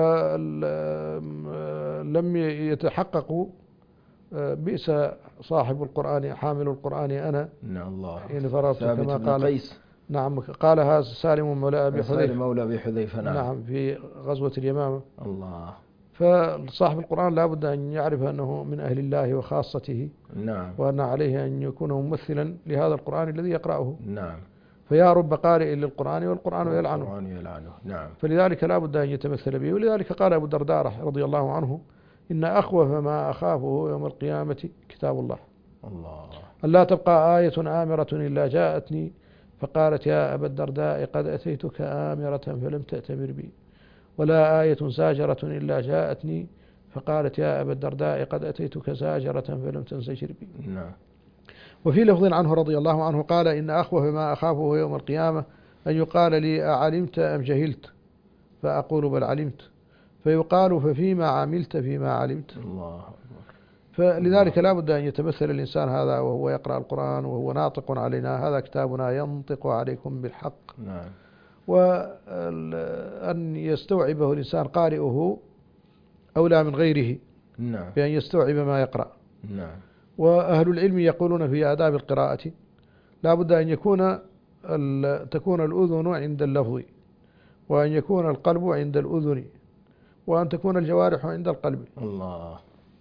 Speaker 3: ولم يتحققوا. بئس صاحب القرآن حامل القرآن أنا.
Speaker 2: نعم. الله.
Speaker 3: إن فررت كما قال
Speaker 2: قيس.
Speaker 3: نعم، قالها سالم مولى أبي حذيفة.
Speaker 2: سالم مولى أبي حذيفة.
Speaker 3: نعم، في غزوة اليمامة.
Speaker 2: الله.
Speaker 3: فصاحب القرآن لا بد أن يعرف أنه من أهل الله وخاصته.
Speaker 2: نعم.
Speaker 3: وأن عليه أن يكون ممثلا لهذا القرآن الذي يقرأه.
Speaker 2: نعم.
Speaker 3: فيا رب قارئ للقرآن والقرآن يلعنه.
Speaker 2: القرآن يلعنه. نعم.
Speaker 3: فلذلك لا بد أن يتمثل به. ولذلك قال أبو الدرداء رضي الله عنه: إن أخوف ما أخافه يوم القيامة كتاب الله.
Speaker 2: الله.
Speaker 3: ألا تبقى آية آمرة إلا جاءتني فقالت يا أبا الدرداء قد أتيتك آمرة فلم تأتمر بي، ولا آية زاجرة إلا جاءتني فقالت يا أبا الدرداء قد أتيتك زاجرة فلم تنزجر بي.
Speaker 2: نعم.
Speaker 3: وفي لفظ عنه رضي الله عنه قال: إن أخوف ما أخافه يوم القيامة أن يقال لي أعلمت أم جهلت؟ فأقول بل علمت، فيقال ففيما عملت فيما علمت.
Speaker 2: الله.
Speaker 3: فلذلك لا بد أن يتمثل الإنسان هذا وهو يقرأ القرآن وهو ناطق علينا: هذا كتابنا ينطق عليكم بالحق.
Speaker 2: نعم.
Speaker 3: وأن يستوعبه الإنسان قارئه أولى من غيره.
Speaker 2: نعم.
Speaker 3: بأن يستوعب ما يقرأ.
Speaker 2: نعم.
Speaker 3: وأهل العلم يقولون في آداب القراءة لا بد أن يكون تكون الأذن عند اللفظ، وأن يكون القلب عند الأذن، وأن تكون الجوارح عند القلب.
Speaker 2: الله.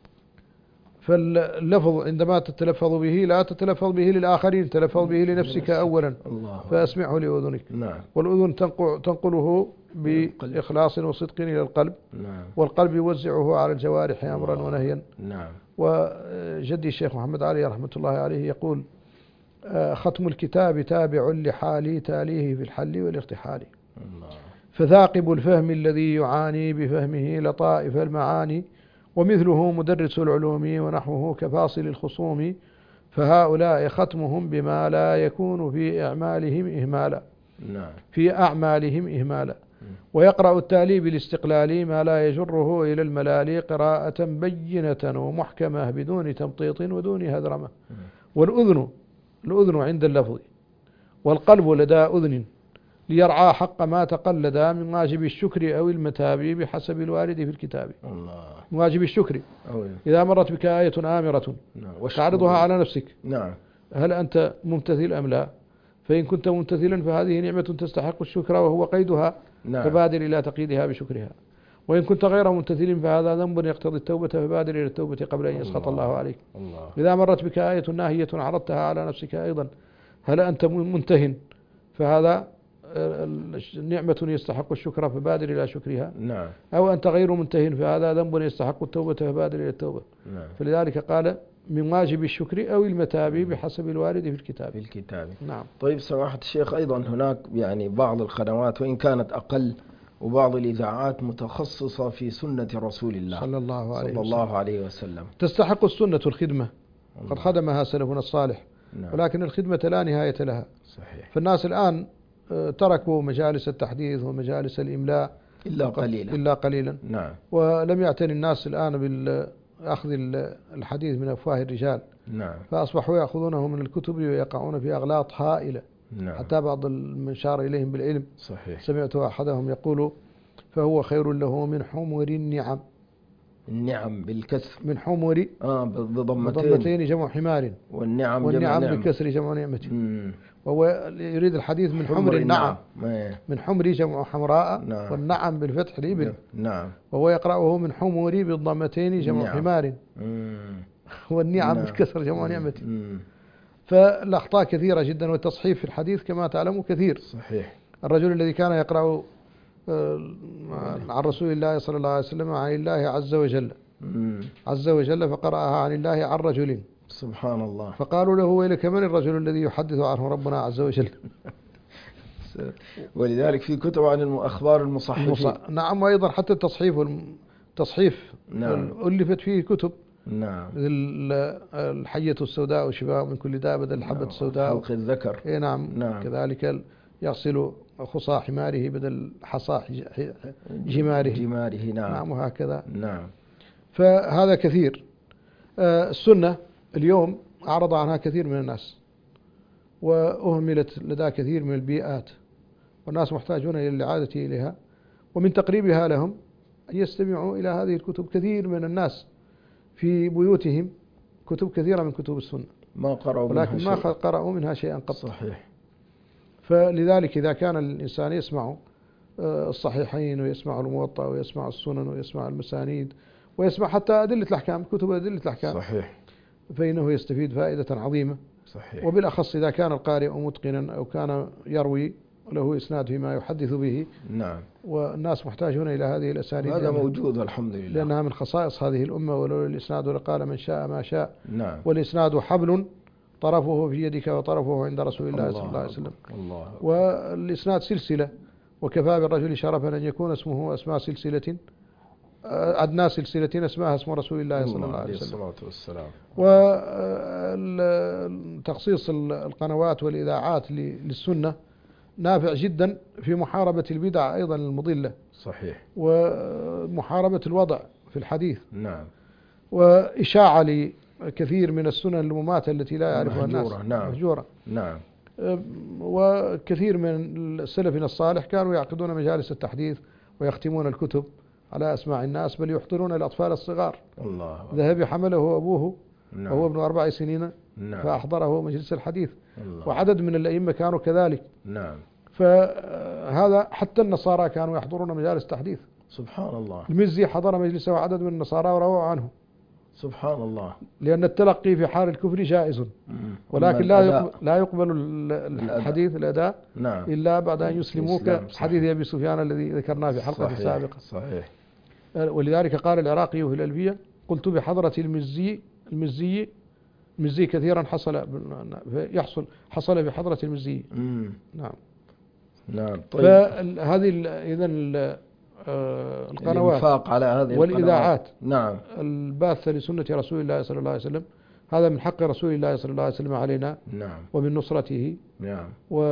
Speaker 3: فاللفظ عندما تتلفظ به لا تتلفظ به للآخرين، تلفظ به لنفسك أولا، فأسمعه لأذنك.
Speaker 2: نعم.
Speaker 3: والأذن تنقله بإخلاص وصدق إلى القلب.
Speaker 2: نعم.
Speaker 3: والقلب يوزعه على الجوارح أمرا ونهيا.
Speaker 2: نعم.
Speaker 3: وجدي الشيخ محمد علي رحمة الله عليه يقول: ختم الكتاب تابع لحالي تاليه في الحل والارتحال.
Speaker 2: الله.
Speaker 3: فثاقب الفهم الذي يعاني بفهمه لطائف المعاني، ومثله مدرس العلوم ونحوه كفاصل الخصوم، فهؤلاء ختمهم بما لا يكون في أعمالهم إهمالا.
Speaker 2: نعم.
Speaker 3: في أعمالهم إهمالا. ويقرأ التالي بالاستقلال ما لا يجره إلى الملال، قراءة بينة ومحكمة بدون تمطيط ودون هذرمة. الأذن عند اللفظ، والقلب لدى أذن، ليرعى حق ما تقلد من واجب الشكر أو المتابع بحسب الوارد في الكتاب.
Speaker 2: الله.
Speaker 3: من واجب الشكر إذا مرت بك آية آمرة تعرضها على نفسك.
Speaker 2: نعم.
Speaker 3: هل أنت ممتثل أم لا؟ فإن كنت ممتثلا فهذه نعمة تستحق الشكر وهو قيدها. نعم. فبادر إلى تقييدها بشكرها. وإن كنت غير ممتثل فهذا ذنب يقتضي التوبة، فبادر إلى التوبة قبل أن يسخط الله عليك. الله. إذا مرت بك آية ناهية عرضتها على نفسك أيضا، هل أنت منتهن؟ فهذا نعمة يستحق الشكر، فبادر إلى شكرها.
Speaker 2: نعم.
Speaker 3: أو أنت غير منتهن فهذا ذنب يستحق التوبة، فبادر إلى التوبة.
Speaker 2: نعم.
Speaker 3: فلذلك قال: من واجب الشكر أو المتابع بحسب الوارد في الكتاب.
Speaker 2: نعم. طيب سماحة الشيخ، أيضا هناك يعني بعض القنوات وإن كانت أقل وبعض الإذاعات متخصصة في سنة رسول الله صلى الله عليه وسلم.
Speaker 3: تستحق السنة الخدمة، قد خدمها سلفنا الصالح. نعم. ولكن الخدمة لا نهاية لها.
Speaker 2: صحيح.
Speaker 3: فالناس الآن تركوا مجالس التحديث ومجالس الإملاء إلا قليلا.
Speaker 2: نعم.
Speaker 3: ولم يعتني الناس الآن بالأخذ الحديث من أفواه الرجال.
Speaker 2: نعم.
Speaker 3: فأصبحوا يأخذونه من الكتب ويقعون في أغلاط هائلة.
Speaker 2: نعم.
Speaker 3: حتى بعض من شار إليهم بالعلم.
Speaker 2: صحيح.
Speaker 3: سمعت أحدهم يقول: فهو خير له من حمر النعم.
Speaker 2: النعم بالكسر،
Speaker 3: من حمر بضمتين جمع حمار،
Speaker 2: والنعم
Speaker 3: بالكسر جمع نعمة. وهو يريد الحديث من حمر النعم، من حمر جمع حمراء. نعم. والنعم بالفتح الإبل.
Speaker 2: نعم.
Speaker 3: وهو يقرأه من حمر بالضمتين جمع حمار، والنعم بالكسر جمع نعمة. فالأخطاء كثيرة جدا، والتصحيف في الحديث كما تعلموا كثير.
Speaker 2: صحيح.
Speaker 3: الرجل الذي كان يقرأ عن رسول الله صلى الله عليه وسلم عن الله عز وجل فقرأها عن الله عن رجل.
Speaker 2: سبحان الله.
Speaker 3: فقالوا له: ويلك من الرجل الذي يحدث عنه ربنا عز وجل.
Speaker 2: ولذلك في كتب عن أخبار المصحفين.
Speaker 3: نعم. وأيضا حتى التصحيف
Speaker 2: نعم.
Speaker 3: ألفت فيه كتب.
Speaker 2: نعم.
Speaker 3: مثل الحية السوداء وشفاء من كل داء بدل الحبة السوداء.
Speaker 2: حلق الذكر.
Speaker 3: نعم. نعم. كذلك يغسل خصى حماره بدل حصى جماره.
Speaker 2: نعم.
Speaker 3: نعم. وهكذا.
Speaker 2: نعم.
Speaker 3: فهذا كثير. السنة اليوم أعرض عنها كثير من الناس، وأهملت لدى كثير من البيئات، والناس محتاجون إلى الإعادة إليها، ومن تقريبها لهم أن يستمعوا إلى هذه الكتب. كثير من الناس في بيوتهم كتب كثيرة من كتب السنة ولكن ما قرأوا منها شيئا قط.
Speaker 2: صحيح.
Speaker 3: فلذلك إذا كان الإنسان يسمع الصحيحين ويسمع الموطأ ويسمع السنن ويسمع المسانيد ويسمع حتى أدلة الأحكام، كتب أدلة الأحكام،
Speaker 2: صحيح،
Speaker 3: فإنه يستفيد فائدة عظيمة.
Speaker 2: صحيح.
Speaker 3: وبالأخص إذا كان القارئ متقنا أو كان يروي له إسناد فيما يحدث به.
Speaker 2: نعم.
Speaker 3: والناس محتاجون إلى هذه الأسانيد،
Speaker 2: هذا موجود الحمد لله،
Speaker 3: لأنها من خصائص هذه الأمة. ولولا الإسناد لقال من شاء ما شاء.
Speaker 2: نعم.
Speaker 3: والإسناد حبل طرفه في يدك وطرفه عند رسول الله صلى الله عليه وسلم. والإسناد سلسلة، وكفى بالرجل شرفا أن يكون اسمه أسماء سلسلة، أدنى سلسلة اسمها اسم رسول الله صلى الله عليه وسلم. وتخصيص القنوات والإذاعات للسنة نافع جدا في محاربة البدع أيضا المضلة.
Speaker 2: صحيح.
Speaker 3: ومحاربة الوضع في الحديث.
Speaker 2: نعم.
Speaker 3: وإشاعة لكثير من السنن المماتة التي لا يعرفها الناس.
Speaker 2: نعم.
Speaker 3: مهجورة.
Speaker 2: نعم.
Speaker 3: وكثير من سلفنا الصالح كانوا يعقدون مجالس التحديث ويختمون الكتب على أسماع الناس، بل يحضرون الأطفال الصغار.
Speaker 2: الله.
Speaker 3: ذهب حمله أبوه.
Speaker 2: نعم.
Speaker 3: وهو ابن 4 سنين.
Speaker 2: نعم.
Speaker 3: فأحضره مجلس الحديث.
Speaker 2: الله.
Speaker 3: وعدد من الأئمة كانوا كذلك.
Speaker 2: نعم.
Speaker 3: فهذا حتى النصارى كانوا يحضرون مجالس تحديث.
Speaker 2: سبحان الله.
Speaker 3: المزي حضر مجلسه وعدد من النصارى ورووا عنه.
Speaker 2: سبحان الله.
Speaker 3: لأن التلقي في حال الكفر جائز، ولكن لا يقبل الحديث الأداء
Speaker 2: نعم.
Speaker 3: إلا بعد أن يسلموا، كحديث أبي سفيان الذي ذكرناه في حلقة سابقة.
Speaker 2: صحيح.
Speaker 3: ولذلك قال العراقي في الألفية: قلت بحضرة المزي كثيرا حصل بحضرة المزي.
Speaker 2: نعم. نعم. طيب.
Speaker 3: فهذه إذن القنوات
Speaker 2: الإنفاق على هذه
Speaker 3: والإذاعات،
Speaker 2: نعم،
Speaker 3: الباثة لسنة رسول الله صلى الله عليه وسلم، هذا من حق رسول الله صلى الله عليه وسلم علينا.
Speaker 2: نعم.
Speaker 3: ومن نصرته.
Speaker 2: نعم.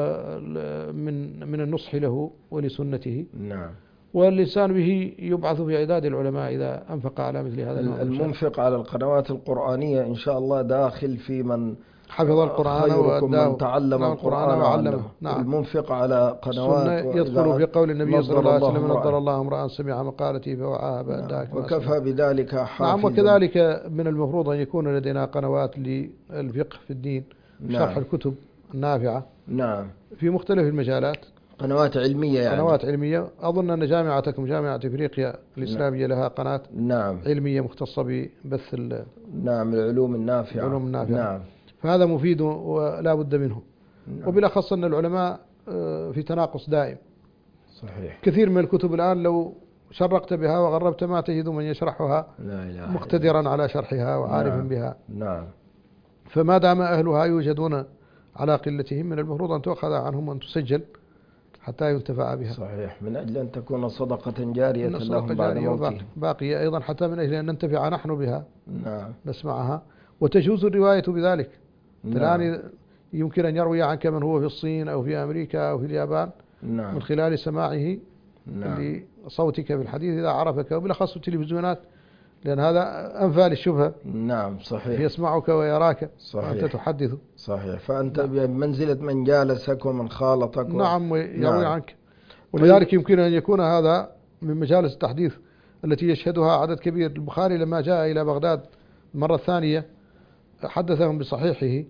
Speaker 3: ومن النصح له ولسنته.
Speaker 2: نعم.
Speaker 3: والإنسان به يبعث في عداد العلماء إذا أنفق على مثل هذا النوع.
Speaker 2: المنفق على القنوات القرآنية إن شاء الله داخل في من
Speaker 3: حفظ القرآن
Speaker 2: ومن تعلم القرآن وعلمه.
Speaker 3: نعم.
Speaker 2: المنفق على قنوات
Speaker 3: يدخل في قول النبي صلى الله عليه وسلم: نضر الله امرأ سمع مقالتي فوعاها بأداك.
Speaker 2: وكفى بذلك حافظا.
Speaker 3: نعم. وكذلك من المفروض أن يكون لدينا قنوات للفقه في الدين، شرح الكتب النافعة.
Speaker 2: نعم.
Speaker 3: في مختلف المجالات.
Speaker 2: قنوات علمية يعني.
Speaker 3: قنوات علمية. أظن أن جامعتكم جامعة إفريقيا الإسلامية لها قناة
Speaker 2: نعم
Speaker 3: علمية مختصة ببث
Speaker 2: نعم العلوم النافعة.
Speaker 3: نعم. فهذا مفيد ولا بد منه.
Speaker 2: نعم.
Speaker 3: وبالأخص أن العلماء في تناقص دائم.
Speaker 2: صحيح.
Speaker 3: كثير من الكتب الآن لو شرقت بها وغربت ما تجد من يشرحها مقتدرا على شرحها وعارفا بها.
Speaker 2: نعم.
Speaker 3: فما دام أهلها يوجدون على قلتهم، من المفروض أن تؤخذ عنهم وأن تسجل حتى ينتفع بها.
Speaker 2: صحيح، من أجل أن تكون صدقة جارية لهم بعد موتهم،
Speaker 3: باقية أيضا حتى من أجل أن ننتفع نحن بها.
Speaker 2: نعم.
Speaker 3: نسمعها وتجوز الرواية بذلك.
Speaker 2: نعم.
Speaker 3: الآن يمكن أن يروي عنك من هو في الصين أو في أمريكا أو في اليابان.
Speaker 2: نعم.
Speaker 3: من خلال سماعه.
Speaker 2: نعم.
Speaker 3: لصوتك في الحديث إذا عرفك، وبالأخص التلفزيونات، لأن هذا أنفى للشبهة.
Speaker 2: نعم. صحيح.
Speaker 3: يسمعك ويراك.
Speaker 2: صحيح.
Speaker 3: وأنت تحدث.
Speaker 2: صحيح. فأنت بمنزلة من جالسك ومن خالطك
Speaker 3: نعم. ويروي عنك. ولذلك يمكن أن يكون هذا من مجالس التحديث التي يشهدها عدد كبير. البخاري لما جاء إلى بغداد المرة الثانية حدثهم بصحيحه،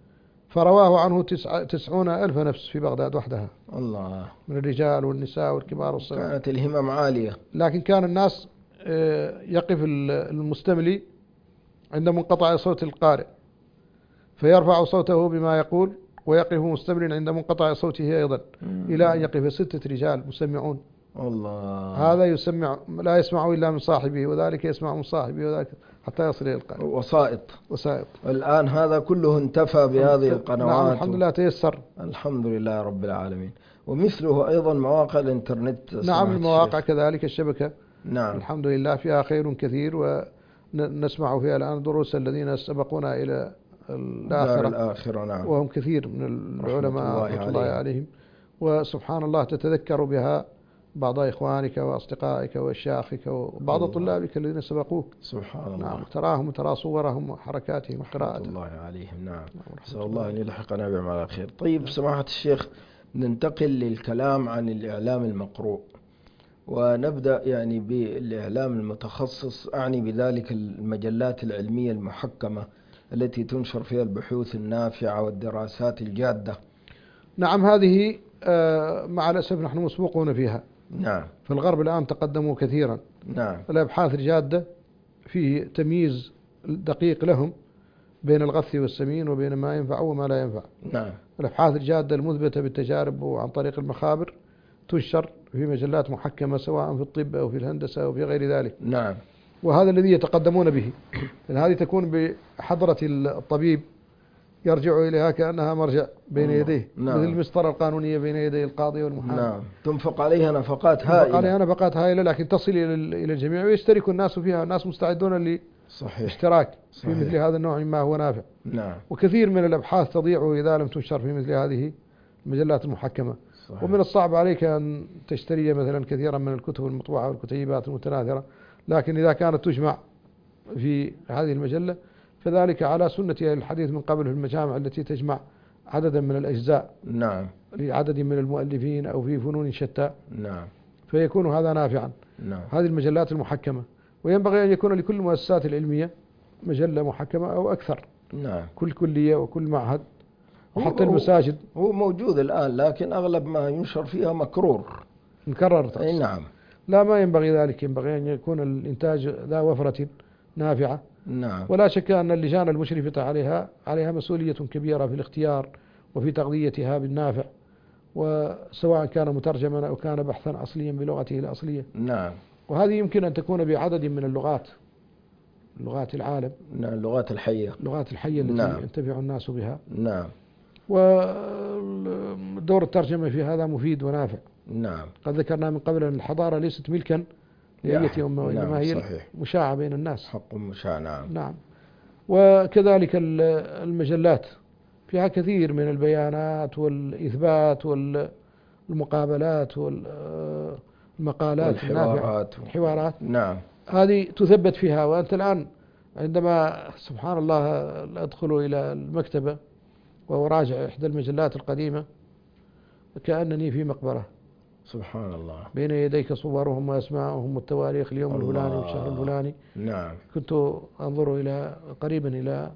Speaker 3: فرواه عنه 90,000 نفس في بغداد وحدها.
Speaker 2: الله.
Speaker 3: من الرجال والنساء والكبار والصغار.
Speaker 2: كانت الهمم عالية.
Speaker 3: لكن كان الناس يقف المستملي عند منقطع صوت القارئ فيرفع صوته بما يقول، ويقف مستمل عند منقطع صوته أيضا، إلى أن يقف 6 رجال مسمعون.
Speaker 2: الله.
Speaker 3: هذا يسمع لا يسمع إلا من صاحبه، وذلك يسمع من صاحبه، وذلك حتى يصل إلى القارئ. وسائط.
Speaker 2: الآن هذا كله انتفى بهذه القنوات.
Speaker 3: نعم. الحمد لله تيسر.
Speaker 2: الحمد لله رب العالمين. ومثله أيضا مواقع الإنترنت.
Speaker 3: نعم. المواقع كذلك الشبكة.
Speaker 2: نعم.
Speaker 3: الحمد لله فيها خير كثير، ونسمع فيها الآن دروس الذين سبقونا إلى الآخرة.
Speaker 2: نعم.
Speaker 3: وهم كثير من العلماء رحمة الله عليهم. وسبحان الله تتذكر بها بعض إخوانك وأصدقائك وأشياخك وبعض طلابك الذين سبقوك.
Speaker 2: سبحان الله.
Speaker 3: نعم. تراهم وترى صورهم وحركاتهم وقراءتهم.
Speaker 2: رحمة الله عليهم. نعم. نسأل الله أن يلحقنا بهم على خير. طيب سماحة الشيخ، ننتقل للكلام عن الإعلام المقروء، ونبدأ يعني بالإعلام المتخصص. أعني بذلك المجلات العلمية المحكمة التي تنشر فيها البحوث النافعة والدراسات الجادة.
Speaker 3: نعم. هذه مع الأسف نحن مسبوقون فيها.
Speaker 2: نعم.
Speaker 3: في الغرب الآن تقدموا كثيرا.
Speaker 2: نعم.
Speaker 3: الأبحاث الجادة فيه تمييز دقيق لهم بين الغث والسمين وبين ما ينفع وما لا ينفع.
Speaker 2: نعم.
Speaker 3: الأبحاث الجادة المثبتة بالتجارب وعن طريق المخابر تنشر في مجلات محكمة، سواء في الطب أو في الهندسة أو في غير ذلك.
Speaker 2: نعم.
Speaker 3: وهذا الذي يتقدمون به، لأن هذه تكون بحضرة الطبيب يرجع إليها كأنها مرجع بين يديه.
Speaker 2: نعم.
Speaker 3: مثل المسطرة القانونية بين يدي القاضي والمحامي.
Speaker 2: نعم. تنفق عليها نفقات هائلة.
Speaker 3: لكن تصل إلى الجميع ويشترك الناس فيها. الناس مستعدون للاشتراك في مثل هذا النوع مما هو نافع.
Speaker 2: نعم.
Speaker 3: وكثير من الأبحاث تضيع إذا لم تنشر في مثل هذه المجلات المحكمة. صحيح. ومن الصعب عليك أن تشتري مثلا كثيرا من الكتب المطبوعة والكتيبات المتناثرة، لكن إذا كانت تجمع في هذه المجلة فذلك على سنة الحديث من قبل في المجامع التي تجمع عددا من الأجزاء.
Speaker 2: نعم.
Speaker 3: لعدد من المؤلفين أو في فنون شتى.
Speaker 2: نعم.
Speaker 3: فيكون هذا نافعا.
Speaker 2: نعم.
Speaker 3: هذه المجلات المحكمة، وينبغي أن يكون لكل المؤسسات العلمية مجلة محكمة أو أكثر.
Speaker 2: نعم.
Speaker 3: كل كلية وكل معهد وحتى المساجد
Speaker 2: هو موجود الآن، لكن أغلب ما ينشر فيها مكرور.
Speaker 3: مكرر.
Speaker 2: أي نعم.
Speaker 3: لا، ما ينبغي ذلك، ينبغي أن يكون الإنتاج ذا وفرة نافعة.
Speaker 2: نعم.
Speaker 3: ولا شك أن اللجان المشرفة عليها مسؤولية كبيرة في الاختيار وفي تغذيتها بالنافع، وسواء كان مترجما أو كان بحثا أصليا بلغته الأصلية.
Speaker 2: نعم.
Speaker 3: وهذه يمكن أن تكون بعدد من لغات العالم،
Speaker 2: نعم. اللغات الحية.
Speaker 3: اللغات الحية التي
Speaker 2: نعم.
Speaker 3: ينتفع الناس بها.
Speaker 2: نعم.
Speaker 3: ودور الترجمة في هذا مفيد ونافع.
Speaker 2: نعم.
Speaker 3: قد ذكرنا من قبل أن الحضارة ليست ملكا لأي أمة، وإنما هي
Speaker 2: صحيح.
Speaker 3: مشاعة بين الناس.
Speaker 2: حق مشاع. نعم.
Speaker 3: نعم. وكذلك المجلات فيها كثير من البيانات والإثبات والمقابلات والمقالات النافعة، الحوارات.
Speaker 2: نعم.
Speaker 3: هذه تثبت فيها. وأنت الآن عندما سبحان الله أدخل إلى المكتبة وأراجع إحدى المجلات القديمة كأنني في مقبرة.
Speaker 2: سبحان الله.
Speaker 3: بين يديك صورهم وأسماءهم والتواريخ، اليوم الفلاني والشهر الفلاني.
Speaker 2: نعم.
Speaker 3: كنت أنظر قريبا إلى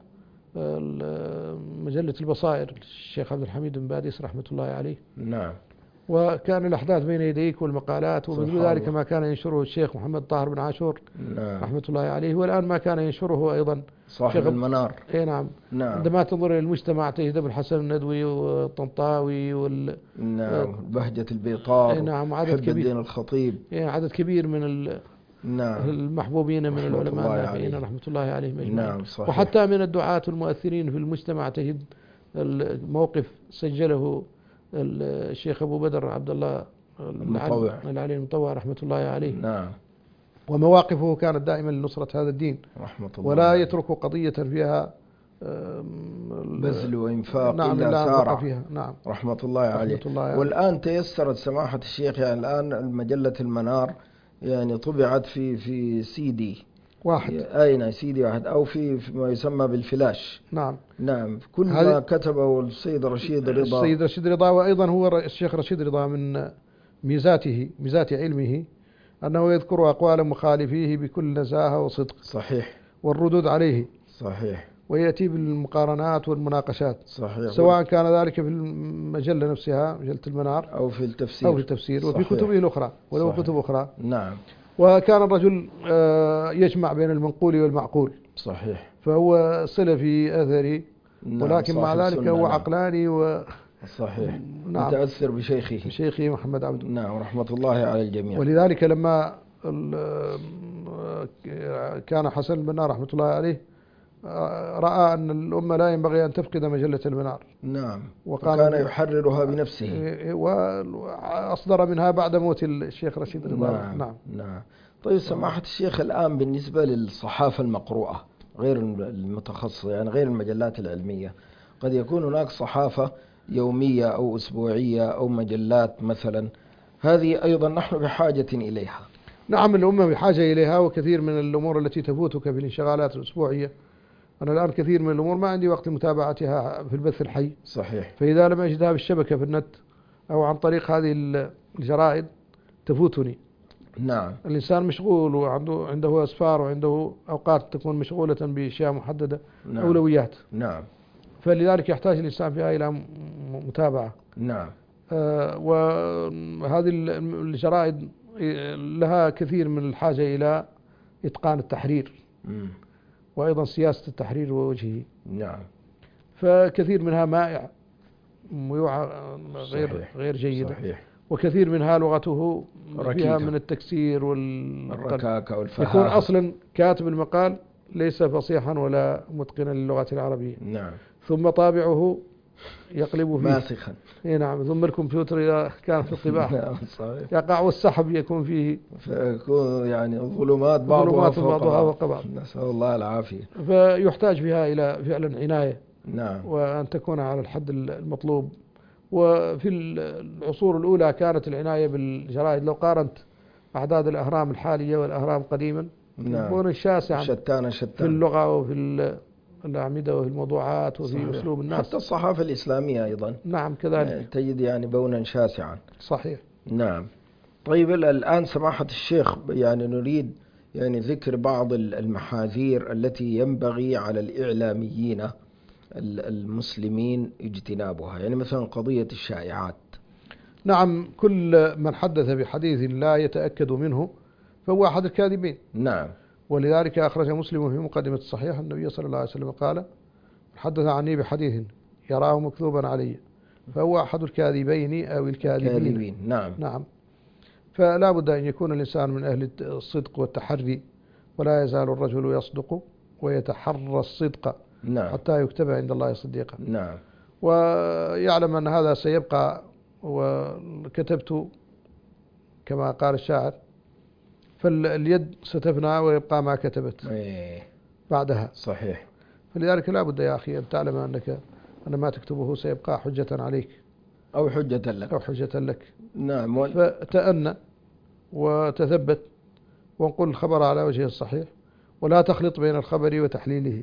Speaker 3: مجلة البصائر للشيخ عبد الحميد بن باديس رحمة الله عليه.
Speaker 2: نعم.
Speaker 3: وكان الأحداث بين يديك والمقالات، ومن ذلك ما كان ينشره الشيخ محمد طاهر بن عاشور رحمة الله عليه، والآن ما كان ينشره أيضا
Speaker 2: صاحب المنار.
Speaker 3: اي نعم. عندما تنظر إلى المجتمع تجد ابن الحسن الندوي والطنطاوي
Speaker 2: نعم. بهجة البيطار.
Speaker 3: نعم.
Speaker 2: عدد كبير. الدين الخطيب.
Speaker 3: عدد كبير من
Speaker 2: نعم.
Speaker 3: المحبوبين من العلماء النافعين رحمة الله عليهم أجمعين.
Speaker 2: نعم. صحيح.
Speaker 3: وحتى من الدعاة المؤثرين في المجتمع تجد الموقف سجله الشيخ أبو بدر عبد الله العلي المطوع رحمة الله عليه.
Speaker 2: نعم.
Speaker 3: ومواقفه كانت دائما لنصرة هذا الدين
Speaker 2: رحمة الله،
Speaker 3: ولا يترك قضية فيها
Speaker 2: بذل وإنفاق.
Speaker 3: نعم.
Speaker 2: إلا سارع
Speaker 3: فيها. نعم.
Speaker 2: رحمة الله عليه. والآن تيسرت سماحة الشيخ، يعني الآن مجلة المنار يعني طبعت في CD
Speaker 3: واحد.
Speaker 2: أين CD واحد، أو في ما يسمى بالفلاش.
Speaker 3: نعم.
Speaker 2: نعم. كل ما كتبه السيد رشيد رضا.
Speaker 3: وأيضا هو الشيخ رشيد رضا من ميزات علمه أنه يذكر أقوال مخالفيه بكل نزاهة وصدق.
Speaker 2: صحيح.
Speaker 3: والردود عليه.
Speaker 2: صحيح.
Speaker 3: ويأتي بالمقارنات والمناقشات.
Speaker 2: صحيح.
Speaker 3: سواء كان ذلك في المجلة نفسها، مجلة المنار،
Speaker 2: أو في التفسير.
Speaker 3: وفي كتبه الأخرى ولو كتب أخرى.
Speaker 2: نعم.
Speaker 3: وكان الرجل يجمع بين المنقول والمعقول.
Speaker 2: صحيح.
Speaker 3: فهو سلفي أثري.
Speaker 2: نعم.
Speaker 3: ولكن مع ذلك هو عقلاني
Speaker 2: صحيح.
Speaker 3: نعم.
Speaker 2: متأثر بشيخه
Speaker 3: محمد عبده.
Speaker 2: نعم. رحمة الله على الجميع.
Speaker 3: ولذلك لما كان حسن البنا رحمة الله عليه رأى أن الأمة لا ينبغي أن تفقد مجلة المنار.
Speaker 2: نعم. وكان يحررها بنفسه،
Speaker 3: وأصدر منها بعد موت الشيخ رشيد رضا.
Speaker 2: نعم. طيب سماحة الشيخ، الآن بالنسبة للصحافة المقروءة غير المتخصصة، يعني غير المجلات العلمية، قد يكون هناك صحافة يومية أو أسبوعية أو مجلات مثلا، هذه أيضا نحن بحاجة إليها.
Speaker 3: نعم. الأمة بحاجة إليها، وكثير من الأمور التي تفوتك في الانشغالات الأسبوعية. أنا الآن كثير من الأمور ما عندي وقت متابعتها في البث الحي.
Speaker 2: صحيح.
Speaker 3: فإذا لم أجدها بالشبكة في النت أو عن طريق هذه الجرائد تفوتني.
Speaker 2: نعم.
Speaker 3: الإنسان مشغول وعنده أسفار وعنده أوقات تكون مشغولة بأشياء محددة.
Speaker 2: نعم.
Speaker 3: أولويات.
Speaker 2: نعم.
Speaker 3: فلذلك يحتاج الإنسان فيها إلى متابعة.
Speaker 2: نعم.
Speaker 3: وهذه الجرائد لها كثير من الحاجة إلى إتقان التحرير. وأيضا سياسة التحرير ووجهه.
Speaker 2: نعم.
Speaker 3: فكثير منها مائع غير جيدة.
Speaker 2: صحيح.
Speaker 3: وكثير منها لغته فيها من التكسير
Speaker 2: والركاكة والفهاهة.
Speaker 3: يكون أصلا كاتب المقال ليس فصيحا ولا متقنا للغة العربية.
Speaker 2: نعم.
Speaker 3: ثم طابعه يقلب فيه
Speaker 2: ماسخا.
Speaker 3: نعم. ثم الكمبيوتر إذا كان في الطباعة
Speaker 2: نعم. صحيح.
Speaker 3: يقع، والسحب يكون فيه،
Speaker 2: فيكون يعني الظلمات بعضها فوق بعض. نسأل الله العافية.
Speaker 3: فيحتاج فيها إلى فعلا عناية.
Speaker 2: نعم.
Speaker 3: وأن تكون على الحد المطلوب. وفي العصور الأولى كانت العناية بالجرائد، لو قارنت أعداد الأهرام الحالية والأهرام قديما، يكون شاسعا
Speaker 2: شتان
Speaker 3: في اللغة وفي الأعمدة وفي الموضوعات وفي صحيح. أسلوب الناس.
Speaker 2: حتى الصحافة الإسلامية أيضا.
Speaker 3: نعم كذلك.
Speaker 2: تجد يعني بونا شاسعا.
Speaker 3: صحيح.
Speaker 2: نعم. طيب الآن سماحة الشيخ، يعني نريد يعني ذكر بعض المحاذير التي ينبغي على الإعلاميين المسلمين اجتنابها؟ يعني مثلا قضية الشائعات.
Speaker 3: نعم، كل من حدث بحديث لا يتأكد منه فهو أحد الكاذبين.
Speaker 2: نعم.
Speaker 3: ولذلك أخرج مسلم في مقدمة الصحيح النبي صلى الله عليه وسلم قال: حدث عني بحديث يراه مكذوبا علي فهو أحد الكاذبين أو الكاذبين.
Speaker 2: نعم.
Speaker 3: نعم. فلا بد أن يكون الإنسان من أهل الصدق والتحري، ولا يزال الرجل يصدق ويتحرى الصدق
Speaker 2: نعم.
Speaker 3: حتى يكتب عند الله صديقا.
Speaker 2: نعم.
Speaker 3: ويعلم أن هذا سيبقى، وكتبت كما قال الشاعر: فاليد ستفنى ويبقى ما كتبت بعدها.
Speaker 2: صحيح.
Speaker 3: فلذلك لا بد يا أخي أن تعلم أن ما تكتبه سيبقى حجة عليك
Speaker 2: أو حجة لك.
Speaker 3: أو حجة لك.
Speaker 2: نعم.
Speaker 3: فتأنى وتثبت وانقل الخبر على وجهه الصحيح، ولا تخلط بين الخبر وتحليله.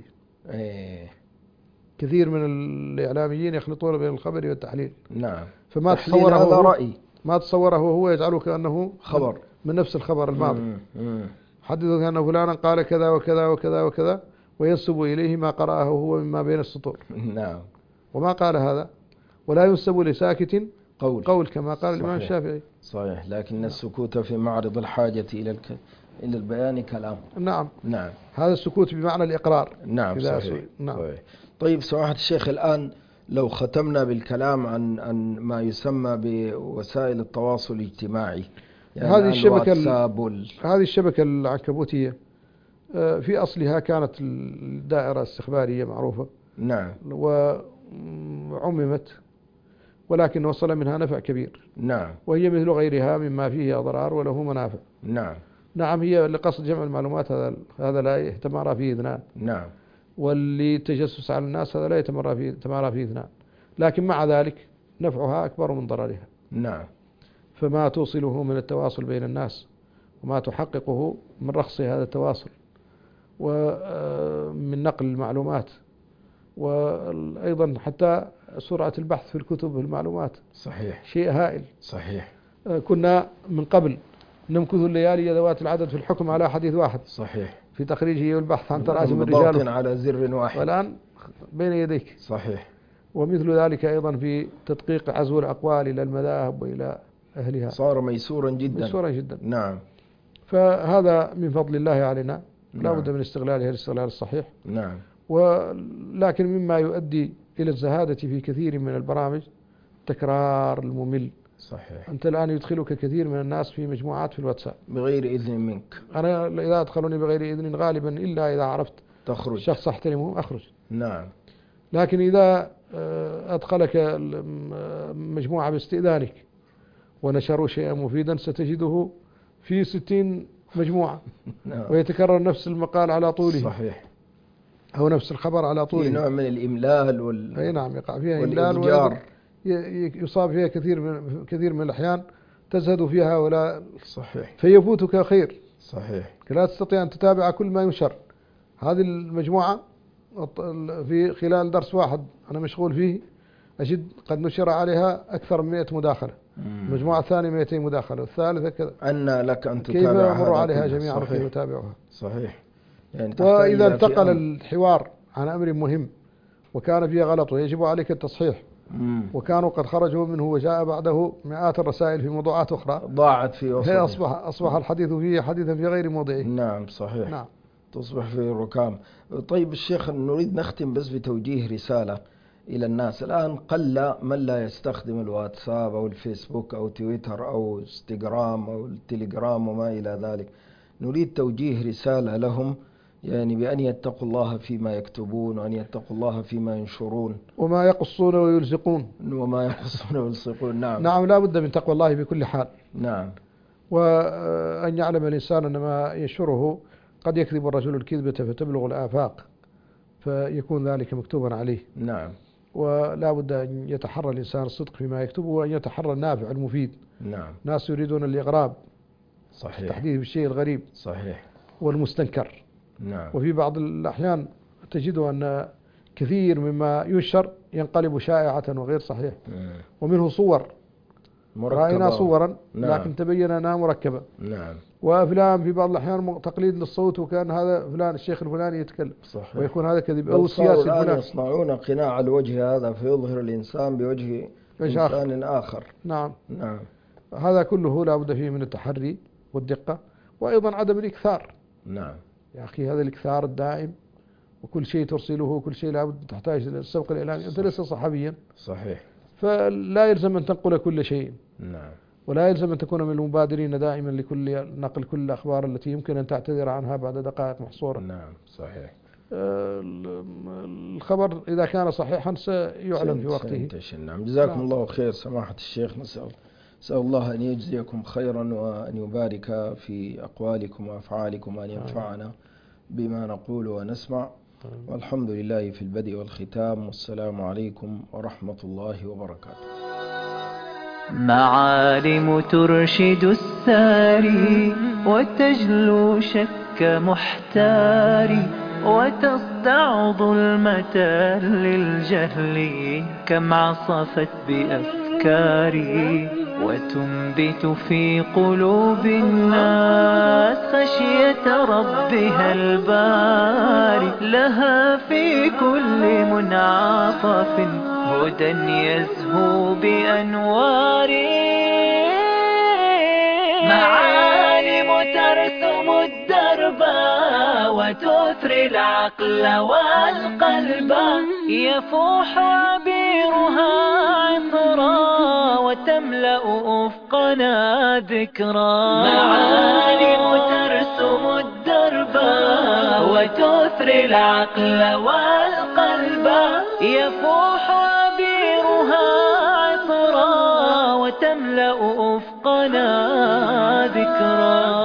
Speaker 3: كثير من الإعلاميين يخلطون بين الخبر والتحليل.
Speaker 2: نعم.
Speaker 3: فما تصوره
Speaker 2: هذا رأي،
Speaker 3: ما تصوره هو يجعله كأنه
Speaker 2: خبر
Speaker 3: من نفس الخبر الماضي. حدثك أن فلانا قال كذا وكذا وكذا وكذا، وينسب إليه ما قرأه هو مما بين السطور.
Speaker 2: نعم.
Speaker 3: وما قال هذا، ولا ينسب لساكت قول كما قال الإمام الشافعي.
Speaker 2: صحيح. لكن السكوت في معرض الحاجة إلى البيان كلام.
Speaker 3: نعم.
Speaker 2: نعم.
Speaker 3: هذا السكوت بمعنى الإقرار.
Speaker 2: نعم. صحيح.
Speaker 3: نعم.
Speaker 2: صحيح. طيب سماحة الشيخ، الآن لو ختمنا بالكلام عن ما يسمى بوسائل التواصل الاجتماعي، يعني
Speaker 3: هذه الشبكة العنكبوتية في أصلها كانت الدائرة الاستخبارية معروفة.
Speaker 2: نعم.
Speaker 3: وعممت، ولكن وصل منها نفع كبير.
Speaker 2: نعم.
Speaker 3: وهي مثل غيرها مما فيه أضرار وله منافع.
Speaker 2: نعم.
Speaker 3: نعم. هي لقصد جمع المعلومات، هذا لا يتمارى فيه اثنان.
Speaker 2: نعم.
Speaker 3: واللي تجسس على الناس هذا لا يتمارى فيه اثنان، لكن مع ذلك نفعها أكبر من ضررها.
Speaker 2: نعم.
Speaker 3: فما توصله من التواصل بين الناس وما تحققه من رخص هذا التواصل ومن نقل المعلومات، وأيضا حتى سرعة البحث في الكتب والمعلومات.
Speaker 2: صحيح.
Speaker 3: شيء هائل.
Speaker 2: صحيح.
Speaker 3: كنا من قبل نمكث الليالي ذوات العدد في الحكم على حديث واحد.
Speaker 2: صحيح.
Speaker 3: في تخريجه والبحث عن تراجم الرجال
Speaker 2: على زر واحد،
Speaker 3: والآن بين يديك.
Speaker 2: صحيح.
Speaker 3: ومثل ذلك أيضا في تدقيق عزو الأقوال إلى المذاهب وإلى أهلها،
Speaker 2: صار ميسورا جدا.
Speaker 3: ميسورا جدا.
Speaker 2: نعم.
Speaker 3: فهذا من فضل الله علينا.
Speaker 2: نعم.
Speaker 3: لا بد من استغلالها الاستغلال الصحيح.
Speaker 2: نعم.
Speaker 3: ولكن مما يؤدي إلى الزهادة في كثير من البرامج تكرار الممل.
Speaker 2: صحيح.
Speaker 3: أنت الآن يدخلك كثير من الناس في مجموعات في الواتساب
Speaker 2: بغير إذن منك.
Speaker 3: أنا إذا أدخلوني بغير إذن غالبا إلا إذا عرفت
Speaker 2: تخرج
Speaker 3: شخص أحترمه أخرج.
Speaker 2: نعم.
Speaker 3: لكن إذا أدخلك مجموعة باستئذانك ونشروا شيئا مفيدا ستجده في 60 مجموعة.
Speaker 2: نعم.
Speaker 3: ويتكرر نفس المقال على طوله.
Speaker 2: صحيح.
Speaker 3: أو نفس الخبر على طوله.
Speaker 2: في نوع من الإملال
Speaker 3: أي نعم، يقع فيها إملال يصاب فيها كثير من الأحيان تزهد فيها ولا.
Speaker 2: صحيح.
Speaker 3: فيفوتك خير.
Speaker 2: صحيح.
Speaker 3: لا تستطيع أن تتابع كل ما ينشر. هذه المجموعة في خلال درس واحد أنا مشغول فيه أجد قد نشر عليها أكثر من 100 مداخلة. المجموعة الثانية 200 مداخلة، والثالثة كذا.
Speaker 2: أن لك أن تتابع،
Speaker 3: كيف يمر عليها جميعا وكيف يتابعها.
Speaker 2: صحيح. يعني
Speaker 3: وإذا انتقل الحوار عن أمر مهم وكان فيه غلط ويجب عليك التصحيح، وكانوا قد خرجوا منه وجاء بعده مئات الرسائل في موضوعات أخرى
Speaker 2: ضاعت في وسط،
Speaker 3: أصبح الحديث فيه حديثا في غير موضعه.
Speaker 2: نعم. صحيح.
Speaker 3: نعم.
Speaker 2: تصبح في الركام. طيب الشيخ، نريد نختم بس بتوجيه رسالة إلى الناس. الآن قل من لا يستخدم الواتساب أو الفيسبوك أو تويتر أو انستغرام أو التليجرام وما إلى ذلك. نريد توجيه رسالة لهم، يعني بأن يتقوا الله فيما يكتبون، وأن يتقوا الله فيما ينشرون،
Speaker 3: وما يقصون ويلصقون.
Speaker 2: نعم.
Speaker 3: نعم. لا بد من تقوى الله بكل حال.
Speaker 2: نعم.
Speaker 3: وأن يعلم الإنسان أن ما ينشره قد يكذب الرجل الكذبة فتبلغ الآفاق فيكون ذلك مكتوبا عليه.
Speaker 2: نعم.
Speaker 3: ولا بد أن يتحرى الإنسان الصدق فيما يكتبه، وأن يتحرى النافع المفيد.
Speaker 2: نعم.
Speaker 3: ناس يريدون الإغراب.
Speaker 2: صحيح.
Speaker 3: التحديث بالشيء الغريب.
Speaker 2: صحيح.
Speaker 3: والمستنكر.
Speaker 2: نعم.
Speaker 3: وفي بعض الأحيان تجد أن كثير مما ينشر ينقلب شائعة وغير صحيح. ومنه صور رأينا صورا
Speaker 2: نعم.
Speaker 3: لكن تبين أنها مركبة.
Speaker 2: نعم.
Speaker 3: وأفلام في بعض الأحيان تقليد للصوت، وكان هذا فلان الشيخ الفلاني يتكلم.
Speaker 2: صحيح.
Speaker 3: ويكون هذا كذب.
Speaker 2: أو
Speaker 3: السياسي
Speaker 2: الآن يصنعون قناع الوجه هذا فيظهر الإنسان بوجه إنسان آخر.
Speaker 3: نعم.
Speaker 2: نعم.
Speaker 3: هذا كله لا بد فيه من التحري والدقة، وأيضا عدم الإكثار.
Speaker 2: نعم
Speaker 3: يا أخي هذا الإكثار الدائم، وكل شيء ترسله، كل شيء لابد تحتاج إلى السبق الإعلامي. أنت لست صحفيا.
Speaker 2: صحيح.
Speaker 3: فلا يلزم أن تنقل كل شيء.
Speaker 2: نعم.
Speaker 3: ولا يلزم أن تكون من المبادرين دائما لكل نقل كل الأخبار التي يمكن أن تعتذر عنها بعد دقائق محصورة.
Speaker 2: نعم. صحيح.
Speaker 3: الخبر إذا كان صحيحا سيعلن في وقته.
Speaker 2: نعم. جزاكم الله خير سماحة الشيخ. نسأل الله أن يجزيكم خيرا وأن يبارك في أقوالكم وأفعالكم وأن ينفعنا بما نقول ونسمع. والحمد لله في البدء والختام، والسلام عليكم ورحمة الله وبركاته.
Speaker 1: معالم ترشد الساري وتجلو شك محتاري، وتصدع ظلمة للجهل كم عصفت بأفكاري، وتنبت في قلوب الناس خشية ربها الباري، لها في كل منعطف هدى يزهو بأنواره. معالم ترسم الدرب وتثري العقل والقلب، يفوح عبيرها عطرا وتملأ أفقنا ذكرا. معالم ترسم الدرب وتثري العقل والقلب، يفوح عبيرها عطرا وتملأ أفقنا ذكرا.